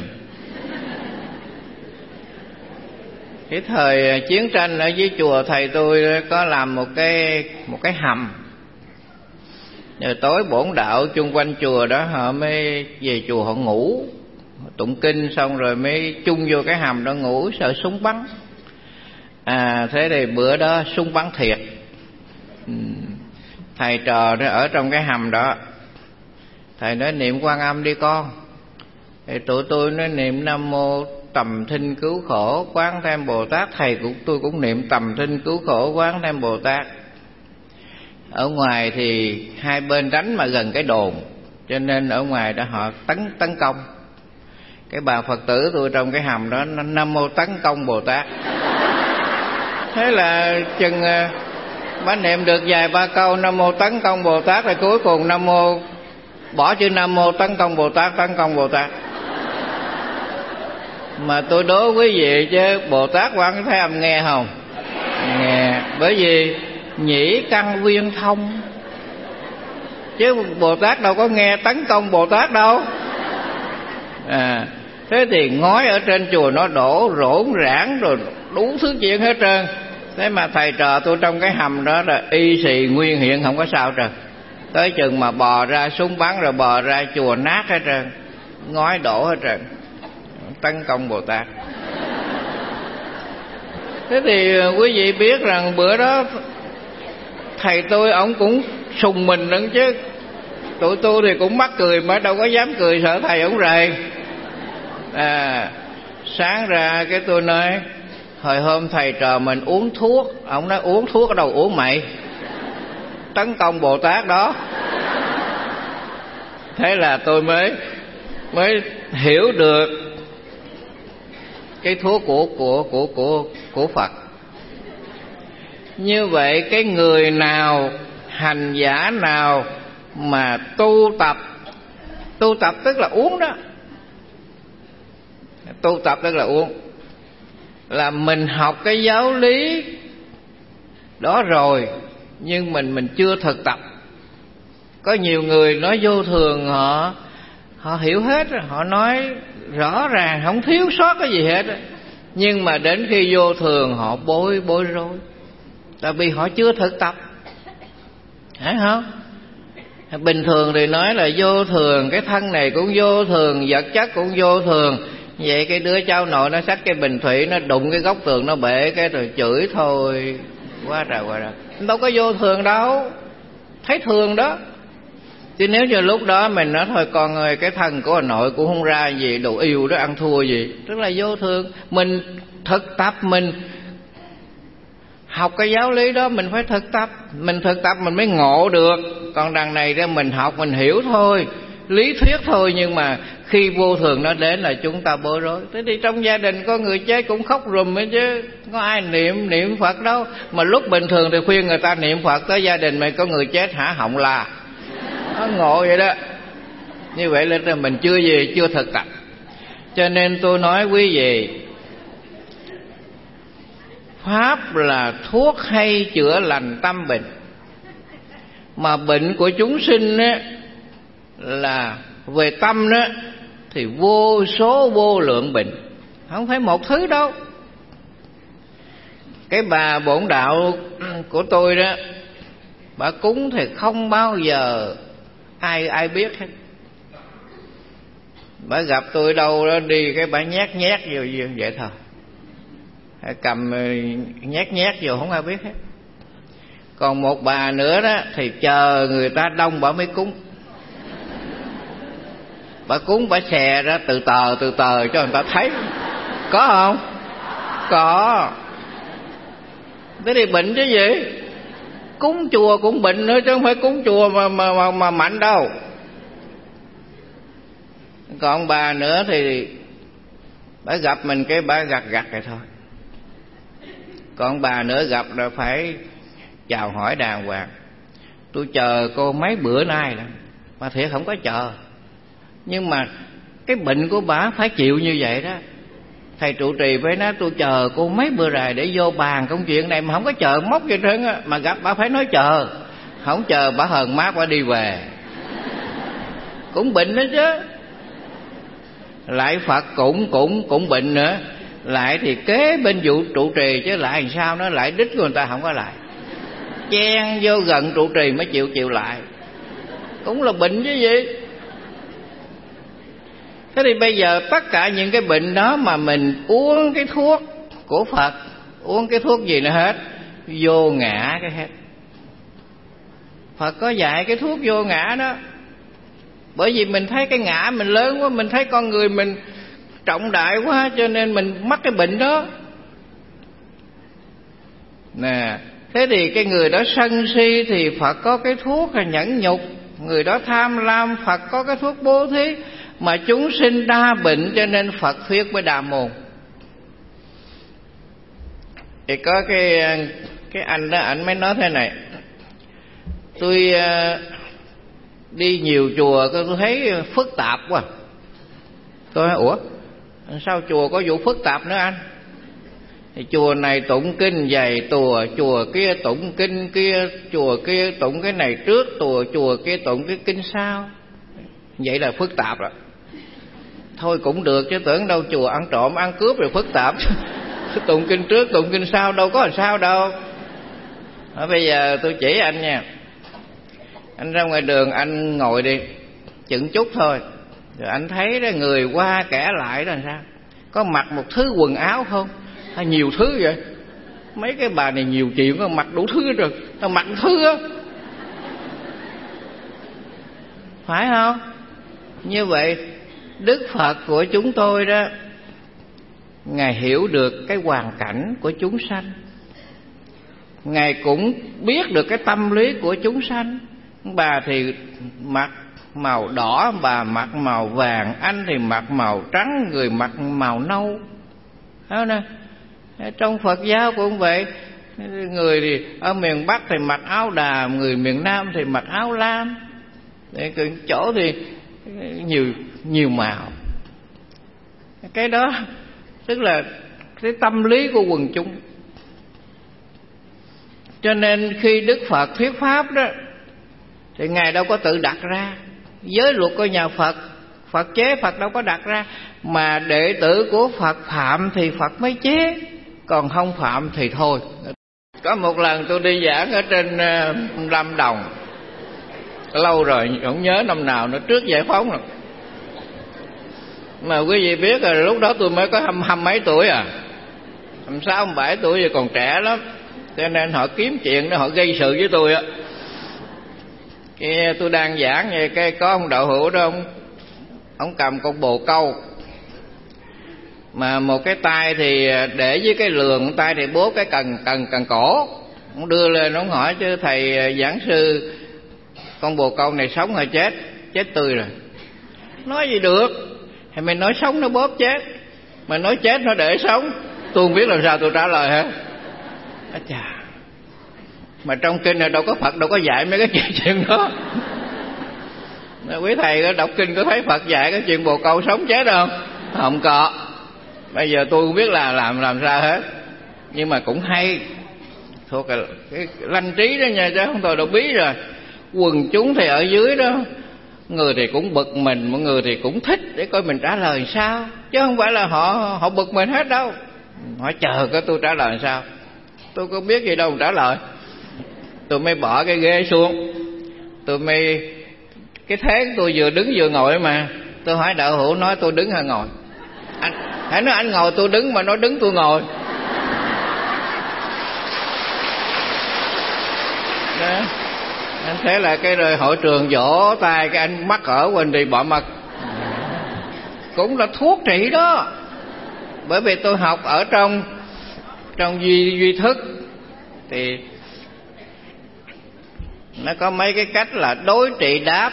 Speaker 2: Cái thời chiến tranh ở dưới chùa thầy tôi có làm một cái một cái hầm. Rồi tối bổn đạo chung quanh chùa đó họ mới về chùa họ ngủ, tụng kinh xong rồi mới chung vô cái hầm đó ngủ, sợ súng bắn. À thế thì bữa đó súng bắn thiệt. Thầy trò nó ở trong cái hầm đó, thầy nói niệm Quan Âm đi con. Thì tụi tôi nói niệm Nam Mô Tầm Thinh Cứu Khổ Quán Thêm Bồ Tát. Thầy cũng tôi cũng niệm Tầm Thinh Cứu Khổ Quán Thêm Bồ Tát. Ở ngoài thì hai bên đánh mà gần cái đồn, cho nên ở ngoài đó họ tấn tấn công. Cái bà Phật tử tôi trong cái hầm đó Nam Mô Tấn Công Bồ Tát. Thế là chừng bà niệm được vài ba câu Nam Mô Tấn Công Bồ Tát, rồi cuối cùng Nam Mô bỏ chữ Nam Mô Tấn Công Bồ Tát, Tấn Công Bồ Tát. Mà tôi đố quý vị chứ Bồ Tát Quan Thế Âm nghe không? Nghe, bởi vì nhĩ căn viên thông, chứ Bồ Tát đâu có nghe Tấn Công Bồ Tát đâu. À, thế thì ngói ở trên chùa nó đổ rỗn rãng rồi đủ thứ chuyện hết trơn. Thế mà thầy trò tôi trong cái hầm đó là y xì nguyên hiện, không có sao trơn. Tới chừng mà bò ra súng bắn rồi bò ra chùa nát hết trơn, ngói đổ hết trơn. Tấn Công Bồ Tát. Thế thì quý vị biết rằng bữa đó thầy tôi ổng cũng sùng mình lắm chứ. Tụi tôi thì cũng mắc cười mà đâu có dám cười, sợ thầy ổng rầy. À, sáng ra cái tôi nói hồi hôm thầy trò mình uống thuốc. Ổng nói uống thuốc ở đâu uống mày, Tấn Công Bồ Tát đó. Thế là tôi mới mới hiểu được cái thuốc của của của của của Phật. Như vậy cái người nào, hành giả nào mà tu tập, tu tập tức là uống đó, tu tập tức là uống, là mình học cái giáo lý đó rồi nhưng mình mình chưa thực tập. Có nhiều người nói vô thường, họ họ hiểu hết, họ nói rõ ràng không thiếu sót cái gì hết, nhưng mà đến khi vô thường họ bối bối rối, tại vì họ chưa thực tập. Phải không? Bình thường thì nói là vô thường, cái thân này cũng vô thường, vật chất cũng vô thường, Vậy cái đứa cháu nội nó xách cái bình thủy, nó đụng cái góc tường nó bể cái rồi chửi thôi. Quá trời quá trời. Đâu có vô thường đâu, thấy thường đó. Chứ nếu như lúc đó mình nói thôi con ơi, cái thân của ông nội cũng không ra gì, đồ yêu đó ăn thua gì, tức là vô thường. Mình thực tập, mình học cái giáo lý đó, mình phải thực tập. Mình thực tập mình mới ngộ được. Còn đằng này ra mình học mình hiểu thôi, lý thuyết thôi, nhưng mà khi vô thường nó đến là chúng ta bối rối. Thế thì trong gia đình có người chết cũng khóc rùm ấy chứ, có ai niệm niệm Phật đâu. Mà lúc bình thường thì khuyên người ta niệm Phật, tới gia đình mày có người chết hả họng là nó ngộ vậy đó. Như vậy là mình chưa gì, chưa thực tập. Cho nên tôi nói quý vị, Pháp là thuốc hay chữa lành tâm bệnh. Mà bệnh của chúng sinh á, là về tâm đó thì vô số vô lượng bệnh, không phải một thứ đâu. Cái bà bổn đạo của tôi đó, bà cúng thì không bao giờ ai ai biết hết. Bà gặp tôi đâu đó đi cái bà nhét nhét vô, vô vậy thôi, cầm nhét nhét vô không ai biết hết. Còn một bà nữa đó thì chờ người ta đông bà mới cúng. Bà cúng bà xè ra từ tờ từ tờ cho người ta thấy. Có không? Có. Thế thì bệnh chứ gì. Cúng chùa cũng bệnh nữa, chứ không phải cúng chùa mà mà mà, mà mạnh đâu. Còn bà nữa thì bà gặp mình cái bà gặt gặt vậy thôi. Còn bà nữa gặp là phải chào hỏi đàng hoàng. Tôi chờ cô mấy bữa nay rồi, mà thiệt không có chờ. Nhưng mà cái bệnh của bà phải chịu như vậy đó. Thầy trụ trì phải nói tôi chờ cô mấy bữa rồi để vô bàn công chuyện này, mà không có chờ móc gì trơn á. Mà gặp bà phải nói chờ. Không chờ bà hờn mát bà đi về. Cũng bệnh đó chứ. Lại Phật cũng cũng cũng bệnh nữa. Lại thì kế bên vụ trụ trì, chứ lại làm sao nó lại đích của người ta không có lại. Chen vô gần trụ trì mới chịu chịu lại. Cũng là bệnh chứ gì. Thế thì bây giờ tất cả những cái bệnh đó mà mình uống cái thuốc của Phật, uống cái thuốc gì nữa hết, vô ngã cái hết. Phật có dạy cái thuốc vô ngã đó. Bởi vì mình thấy cái ngã mình lớn quá, mình thấy con người mình trọng đại quá, cho nên mình mắc cái bệnh đó. Nè, thế thì cái người đó sân si thì Phật có cái thuốc là nhẫn nhục. Người đó tham lam, Phật có cái thuốc bố thí. Mà chúng sinh đa bệnh cho nên Phật thuyết với Đà Môn. Thì có cái cái anh đó, anh mới nói thế này. Tôi uh, đi nhiều chùa tôi thấy phức tạp quá. Tôi nói ủa sao chùa có vụ phức tạp nữa anh? Thì chùa này tụng kinh dày tùa, chùa kia tụng kinh kia, chùa kia tụng cái này trước tùa, chùa kia tụng cái kinh sau. Vậy là phức tạp rồi. Thôi cũng được chứ tưởng đâu chùa ăn trộm ăn cướp rồi phức tạp. Tụng kinh trước tụng kinh sau đâu có làm sao đâu. Ở bây giờ tôi chỉ anh nha. Anh ra ngoài đường anh ngồi đi chừng chút thôi, rồi anh thấy đó người qua kẻ lại đó làm sao? Có mặc một thứ quần áo không? Hay nhiều thứ vậy? Mấy cái bà này nhiều chuyện, có mặc đủ thứ rồi. Tao mặc thứ á, phải không? Như vậy Đức Phật của chúng tôi đó, Ngài hiểu được cái hoàn cảnh của chúng sanh. Ngài cũng biết được cái tâm lý của chúng sanh. Bà thì mặc màu đỏ, bà mặc màu vàng, anh thì mặc màu trắng, người mặc màu nâu. Đó nè. Trong Phật giáo cũng vậy. Người thì ở miền Bắc thì mặc áo đà, người miền Nam thì mặc áo lam. Cái chỗ thì nhiều nhiều màu. Cái đó tức là cái tâm lý của quần chúng. Cho nên khi Đức Phật thuyết pháp đó thì Ngài đâu có tự đặt ra. Giới luật của nhà Phật, Phật chế Phật đâu có đặt ra. Mà đệ tử của Phật phạm thì Phật mới chế, còn không phạm thì thôi. Có một lần tôi đi giảng ở trên Lâm Đồng, lâu rồi không nhớ năm nào nữa, trước giải phóng rồi. Mà quý vị biết là lúc đó tôi mới có hăm hăm mấy tuổi à, hăm sáu hăm bảy tuổi, thì còn trẻ lắm, cho nên họ kiếm chuyện đó, họ gây sự với tôi á. Cái tôi đang giảng vậy, cái có ông đạo hữu đó, ông ông cầm con bồ câu, mà một cái tay thì để với cái lườn, tay thì bố cái cần cần cần cổ. Ông đưa lên, ông hỏi: chứ thầy giảng sư, con bồ câu này sống hay chết? Chết tươi rồi. Nói gì được, thì mình nói sống nó bóp chết, mà nói chết nó để sống. Tôi không biết làm sao tôi trả lời hả. À chà, mà trong kinh này đâu có Phật đâu có dạy mấy cái chuyện chuyện đó. Quý thầy đọc kinh có thấy Phật dạy cái chuyện bồ câu sống chết không? Không có. Bây giờ tôi không biết là làm làm sao hết, nhưng mà cũng hay, thuộc cái, cái lanh trí đó nha, chứ không tôi đâu biết rồi. Quần chúng thì ở dưới đó, người thì cũng bực mình, mọi người thì cũng thích để coi mình trả lời sao, chứ không phải là họ họ bực mình hết đâu. Họ chờ cái tôi trả lời sao, tôi có biết gì đâu mà trả lời. Tôi mới bỏ cái ghế xuống, tôi mới cái thế tôi vừa đứng vừa ngồi mà. Tôi hỏi đạo hữu nói tôi đứng hay ngồi? Anh hãy nói anh ngồi tôi đứng, mà nói đứng tôi ngồi. Đó. Anh thế là cái rồi hội trường vỗ tay, cái anh mắc ở quên đi bỏ mặt. Cũng là thuốc trị đó. Bởi vì tôi học ở trong trong duy duy thức thì nó có mấy cái cách là đối trị đáp,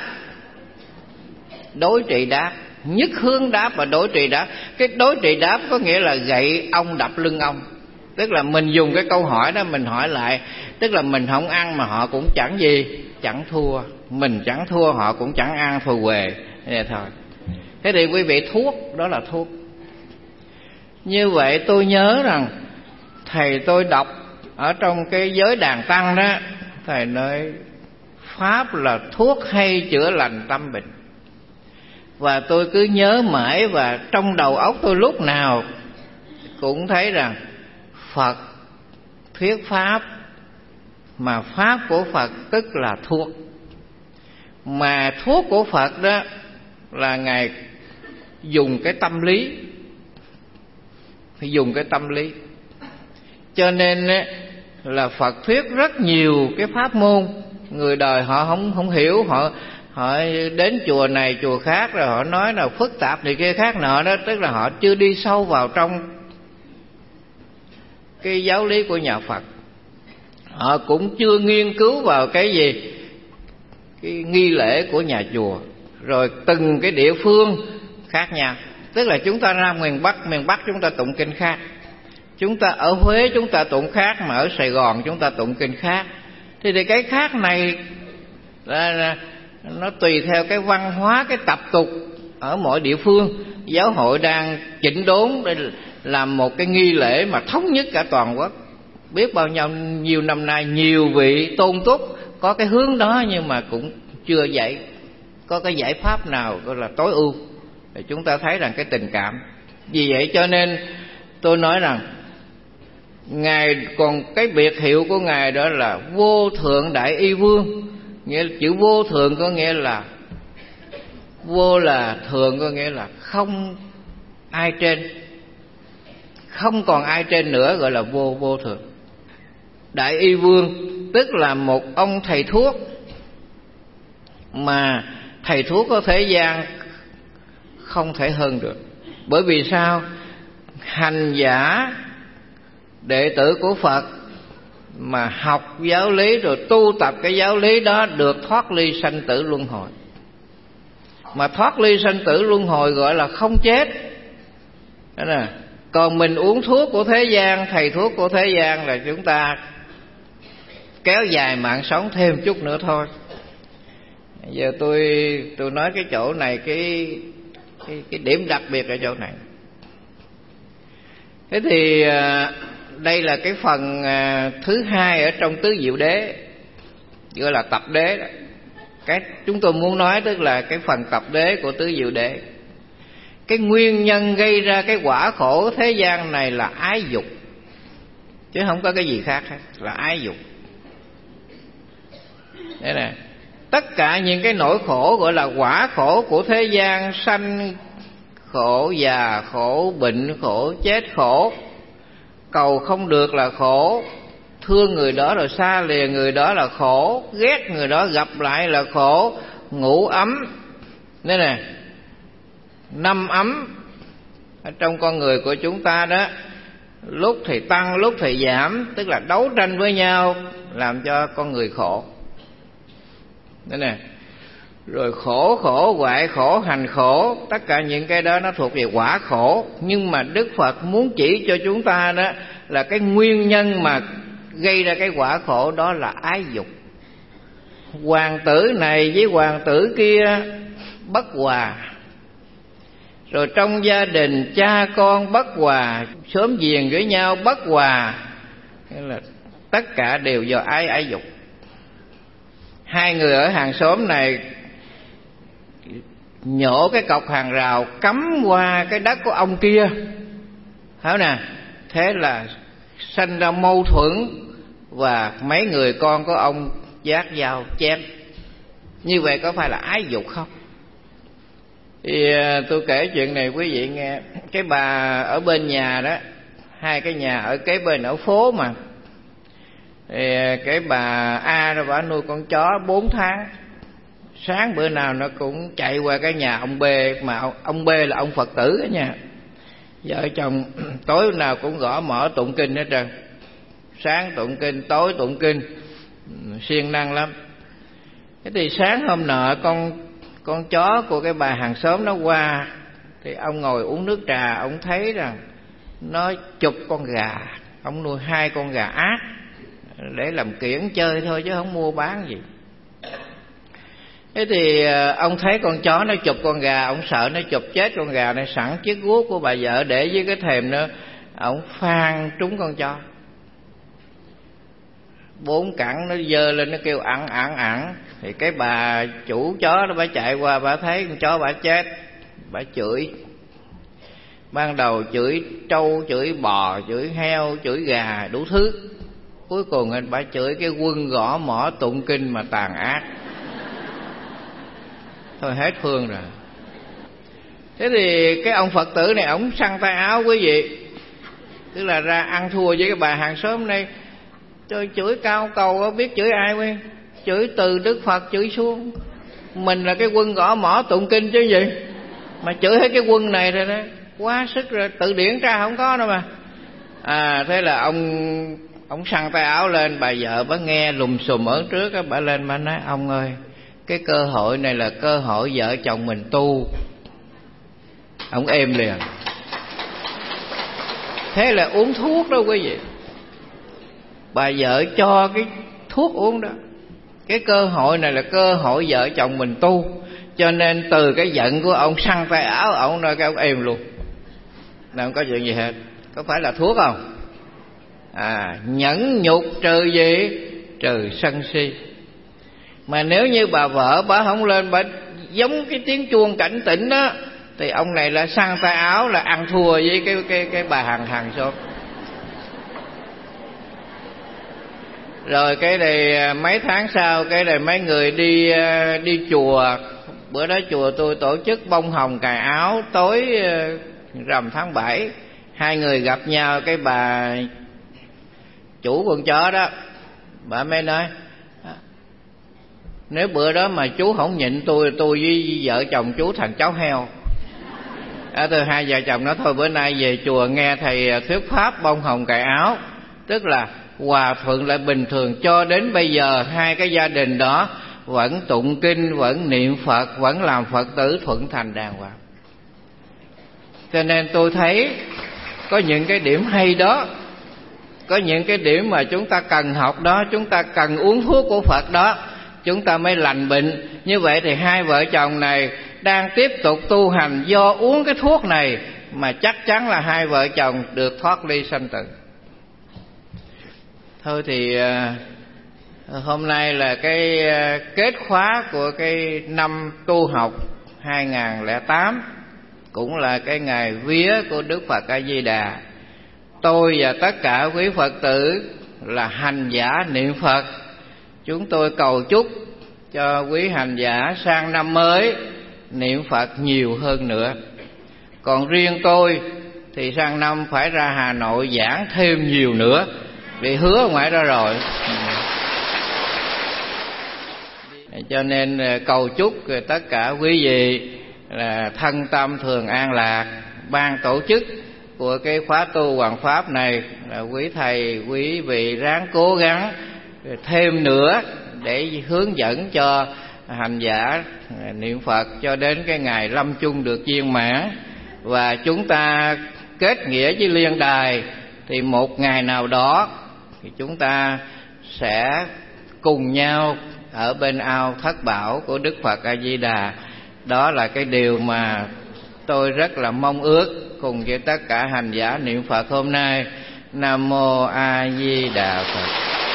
Speaker 2: đối trị đáp, nhất hướng đáp và đối trị đáp. Cái đối trị đáp có nghĩa là gậy ông đập lưng ông, tức là mình dùng cái câu hỏi đó mình hỏi lại, tức là mình không ăn mà họ cũng chẳng gì, chẳng thua, mình chẳng thua họ cũng chẳng ăn, thù về vậy thôi. Thế thì quý vị, thuốc đó là thuốc. Như vậy tôi nhớ rằng thầy tôi đọc ở trong cái giới đàn tăng đó, thầy nói pháp là thuốc hay chữa lành tâm bệnh. Và tôi cứ nhớ mãi, và trong đầu óc tôi lúc nào cũng thấy rằng Phật thuyết pháp, mà pháp của Phật tức là thuốc. Mà thuốc của Phật đó là Ngài dùng cái tâm lý, phải dùng cái tâm lý. Cho nên là Phật thuyết rất nhiều cái pháp môn, người đời họ không không hiểu, họ họ đến chùa này chùa khác rồi họ nói là phức tạp này kia khác nọ đó, tức là họ chưa đi sâu vào trong cái giáo lý của nhà Phật. Họ cũng chưa nghiên cứu vào cái gì, cái nghi lễ của nhà chùa, rồi từng cái địa phương khác nhau. Tức là chúng ta ra miền Bắc, miền Bắc chúng ta tụng kinh khác, chúng ta ở Huế chúng ta tụng khác, mà ở Sài Gòn chúng ta tụng kinh khác. Thì, thì cái khác này là, là nó tùy theo cái văn hóa, cái tập tục ở mỗi địa phương. Giáo hội đang chỉnh đốn để làm một cái nghi lễ mà thống nhất cả toàn quốc. Biết bao nhiêu nhiều năm nay nhiều vị tôn túc có cái hướng đó, nhưng mà cũng chưa dạy có cái giải pháp nào gọi là tối ưu để chúng ta thấy rằng cái tình cảm. Vì vậy cho nên tôi nói rằng Ngài còn cái biệt hiệu của Ngài đó là Vô Thượng Đại Y Vương. Nghĩa chữ vô thượng có nghĩa là vô là thượng, có nghĩa là không ai trên, không còn ai trên nữa, gọi là vô vô thượng. Đại Y Vương tức là một ông thầy thuốc, mà thầy thuốc ở thế gian không thể hơn được. Bởi vì sao? Hành giả đệ tử của Phật mà học giáo lý rồi tu tập cái giáo lý đó được thoát ly sanh tử luân hồi. Mà thoát ly sanh tử luân hồi gọi là không chết. Đó nè. Còn mình uống thuốc của thế gian, thầy thuốc của thế gian là chúng ta kéo dài mạng sống thêm chút nữa thôi. Giờ tôi tôi nói cái chỗ này, cái cái, cái điểm đặc biệt ở chỗ này. Thế thì đây là cái phần thứ hai ở trong tứ diệu đế, gọi là tập đế đó. Cái chúng tôi muốn nói tức là cái phần tập đế của tứ diệu đế. Cái nguyên nhân gây ra cái quả khổ thế gian này là ái dục, chứ không có cái gì khác hết, là ái dục. Đây nè, tất cả những cái nỗi khổ gọi là quả khổ của thế gian, sanh khổ già, khổ bệnh, khổ chết khổ. Cầu không được là khổ, thương người đó rồi xa lìa người đó là khổ, ghét người đó gặp lại là khổ. Ngủ ấm nên nè, năm ấm ở trong con người của chúng ta đó, lúc thì tăng lúc thì giảm, tức là đấu tranh với nhau làm cho con người khổ. Nên nè, rồi khổ, khổ, hoại khổ, hành khổ, tất cả những cái đó nó thuộc về quả khổ. Nhưng mà Đức Phật muốn chỉ cho chúng ta đó là cái nguyên nhân mà gây ra cái quả khổ đó là ái dục. Hoàng tử này với hoàng tử kia bất hòa, rồi trong gia đình cha con bất hòa, xóm giềng với nhau bất hòa, nghĩa là tất cả đều do ái ái dục. Hai người ở hàng xóm này nhổ cái cọc hàng rào cắm qua cái đất của ông kia, thấy nè, thế là sanh ra mâu thuẫn và mấy người con của ông giác dao chém. Như vậy có phải là ái dục không? Thì tôi kể chuyện này quý vị nghe. Cái bà ở bên nhà đó, hai cái nhà ở kế bên ở phố mà, thì cái bà A đó bà nuôi con chó bốn tháng. Sáng bữa nào nó cũng chạy qua cái nhà ông B, mà ông B là ông Phật tử đó nha. Vợ chồng tối nào cũng gõ mỏ tụng kinh hết trơn. Sáng tụng kinh, tối tụng kinh, siêng năng lắm. Thế thì sáng hôm nọ con con chó của cái bà hàng xóm nó qua, thì ông ngồi uống nước trà, ông thấy rằng nó chụp con gà. Ông nuôi hai con gà ác để làm kiểng chơi thôi chứ không mua bán gì. Thế thì ông thấy con chó nó chụp con gà, ông sợ nó chụp chết con gà này, sẵn chiếc guốc của bà vợ để dưới cái thềm nữa, ông phang trúng con chó. Bốn cẳng nó dơ lên, nó kêu ẵn ẵn ẵn. Thì cái bà chủ chó đó bà chạy qua, bà thấy con chó bà chết, bà chửi. Ban đầu chửi trâu, chửi bò, chửi heo, chửi gà, đủ thứ. Cuối cùng bà chửi cái quân gõ mỏ tụng kinh mà tàn ác. Thôi hết phương rồi. Thế thì cái ông Phật tử này ổng săn tay áo quý vị, tức là ra ăn thua với cái bà hàng xóm này. Trời, chửi cao cầu biết chửi ai quên, chửi từ Đức Phật chửi xuống. Mình là cái quân gõ mỏ tụng kinh chứ gì, mà chửi hết cái quân này rồi đó, quá sức rồi, tự điển ra không có đâu mà. À thế là ông ông săn tay áo lên, bà vợ bà nghe lùm xùm ở trước á, bà lên bà nói: ông ơi, cái cơ hội này là cơ hội vợ chồng mình tu. Ông êm liền. Thế là uống thuốc đó quý vị. Bà vợ cho cái thuốc uống đó. Cái cơ hội này là cơ hội vợ chồng mình tu. Cho nên từ cái giận của ông săn tay áo, ông nói cái ông êm luôn. Nào không có chuyện gì hết. Có phải là thuốc không? À, nhẫn nhục trừ gì? Trừ sân si. Mà nếu như bà vợ bà không lên, bà giống cái tiếng chuông cảnh tỉnh đó, thì ông này là săn tay áo, là ăn thua với cái cái cái bà hàng hàng xóm. Rồi cái này mấy tháng sau, cái này mấy người đi đi chùa. Bữa đó chùa tôi tổ chức bông hồng cài áo tối rằm tháng bảy. Hai người gặp nhau, cái bà chủ con chó đó, bà mới nói: nếu bữa đó mà chú không nhịn tôi, tôi với vợ chồng chú thành cháu heo. À, từ hai vợ chồng nói thôi bữa nay về chùa nghe thầy thuyết pháp bông hồng cài áo, tức là hòa thuận lại bình thường. Cho đến bây giờ hai cái gia đình đó vẫn tụng kinh, vẫn niệm Phật, vẫn làm Phật tử thuận thành đàng hoàng. Cho nên tôi thấy có những cái điểm hay đó, có những cái điểm mà chúng ta cần học đó, chúng ta cần uống thuốc của Phật đó, chúng ta mới lành bệnh. Như vậy thì hai vợ chồng này đang tiếp tục tu hành, do uống cái thuốc này mà chắc chắn là hai vợ chồng được thoát ly sanh tử. Thôi thì hôm nay là cái kết khóa của cái năm tu học hai nghìn không trăm lẻ tám, cũng là cái ngày vía của Đức Phật A Di Đà. Tôi và tất cả quý Phật tử là hành giả niệm Phật, chúng tôi cầu chúc cho quý hành giả sang năm mới niệm Phật nhiều hơn nữa. Còn riêng tôi thì sang năm phải ra Hà Nội giảng thêm nhiều nữa, vì hứa ngoài ra rồi. Cho nên cầu chúc tất cả quý vị là thân tâm thường an lạc. Ban tổ chức của cái khóa tu Hoằng Pháp này là quý thầy quý vị ráng cố gắng thêm nữa để hướng dẫn cho hành giả niệm Phật cho đến cái ngày lâm chung được viên mãn. Và chúng ta kết nghĩa với Liên Đài thì một ngày nào đó thì chúng ta sẽ cùng nhau ở bên ao Thất Bảo của Đức Phật A Di Đà. Đó là cái điều mà tôi rất là mong ước cùng với tất cả hành giả niệm Phật hôm nay. Nam Mô A Di Đà Phật.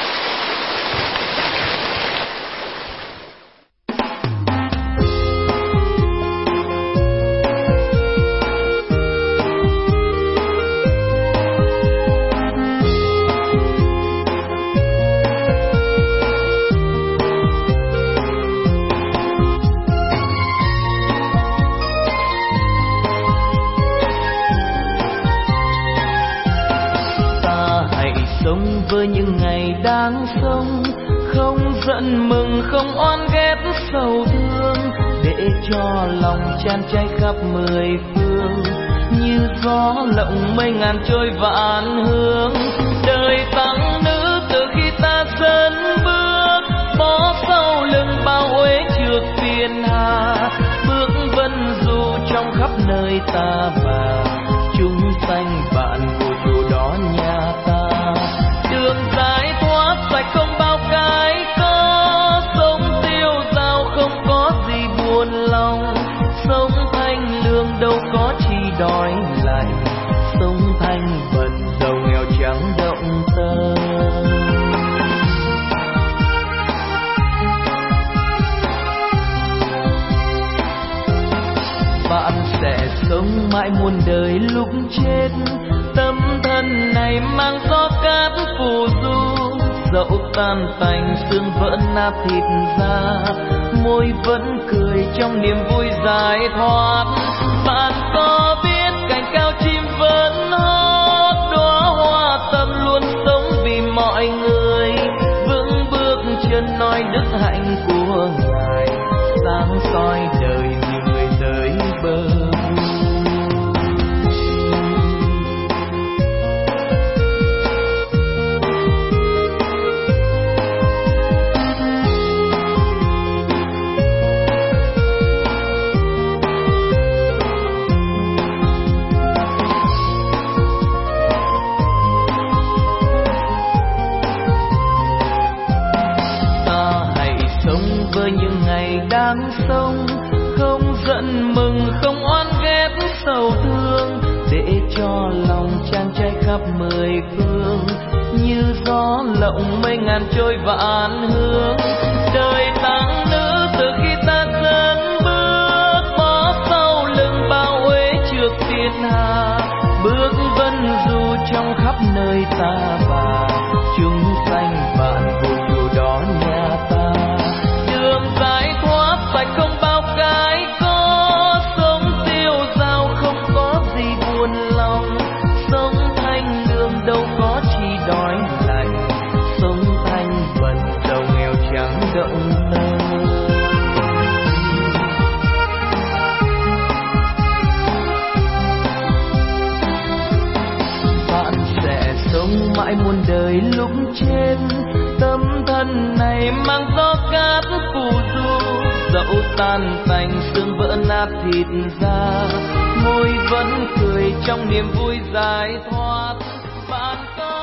Speaker 3: Với những ngày đáng sống, không giận mừng, không oán ghét sầu thương, để cho lòng chan cháy khắp mười phương, như gió lộng mây ngàn trôi vạn hướng. Đời tăng nữ từ khi ta dẫn bước, bỏ sau lưng bao uế trượt phiền hà, bước vân du trong khắp nơi ta bà, chúng sanh bạn của chùa đó nhà ta. Đường giải thoát sạch không bao cái có, sống tiêu dao không có gì buồn lòng, sống thanh lương đâu có chi đói lạnh, sống thanh bần giàu nghèo chẳng động tâm. Bạn sẽ sống mãi muôn đời lúc chết, tâm thân này mang gió cát phù du, dẫu tan tành xương vỡ nát thịt ra, môi vẫn cười trong niềm vui giải thoát. Bạn có biết cành cao chim vẫn hót, đóa hoa tâm luôn sống vì mọi người, vững bước chân nói đức hạnh của Ngài, sáng soi đời nhiều người tới bờ. Đang sống không giận mừng, không oán ghét sầu thương, để cho lòng chan cháy khắp mười phương, như gió lộng mây ngàn trôi vạn hướng. Đời tăng nữ từ khi ta dẫn bước, bỏ sau lưng bao uế trượt phiền hà, bước vân du trong khắp nơi ta bà, chúng sanh bạn của chùa đó nhà ta. Đường giải thoát sạch không bao cái có, sống tiêu dao không có gì buồn lòng, sống thanh lương đâu có chi đói lạnh, sống thanh bần giàu nghèo chẳng động tâm. Bạn sẽ sống mãi muôn đời lúc chết, tâm thân này mang gió cát phù du, dẫu tan tành xương vỡ nát thịt ra, môi vẫn cười trong niềm vui giải thoát. Bạn có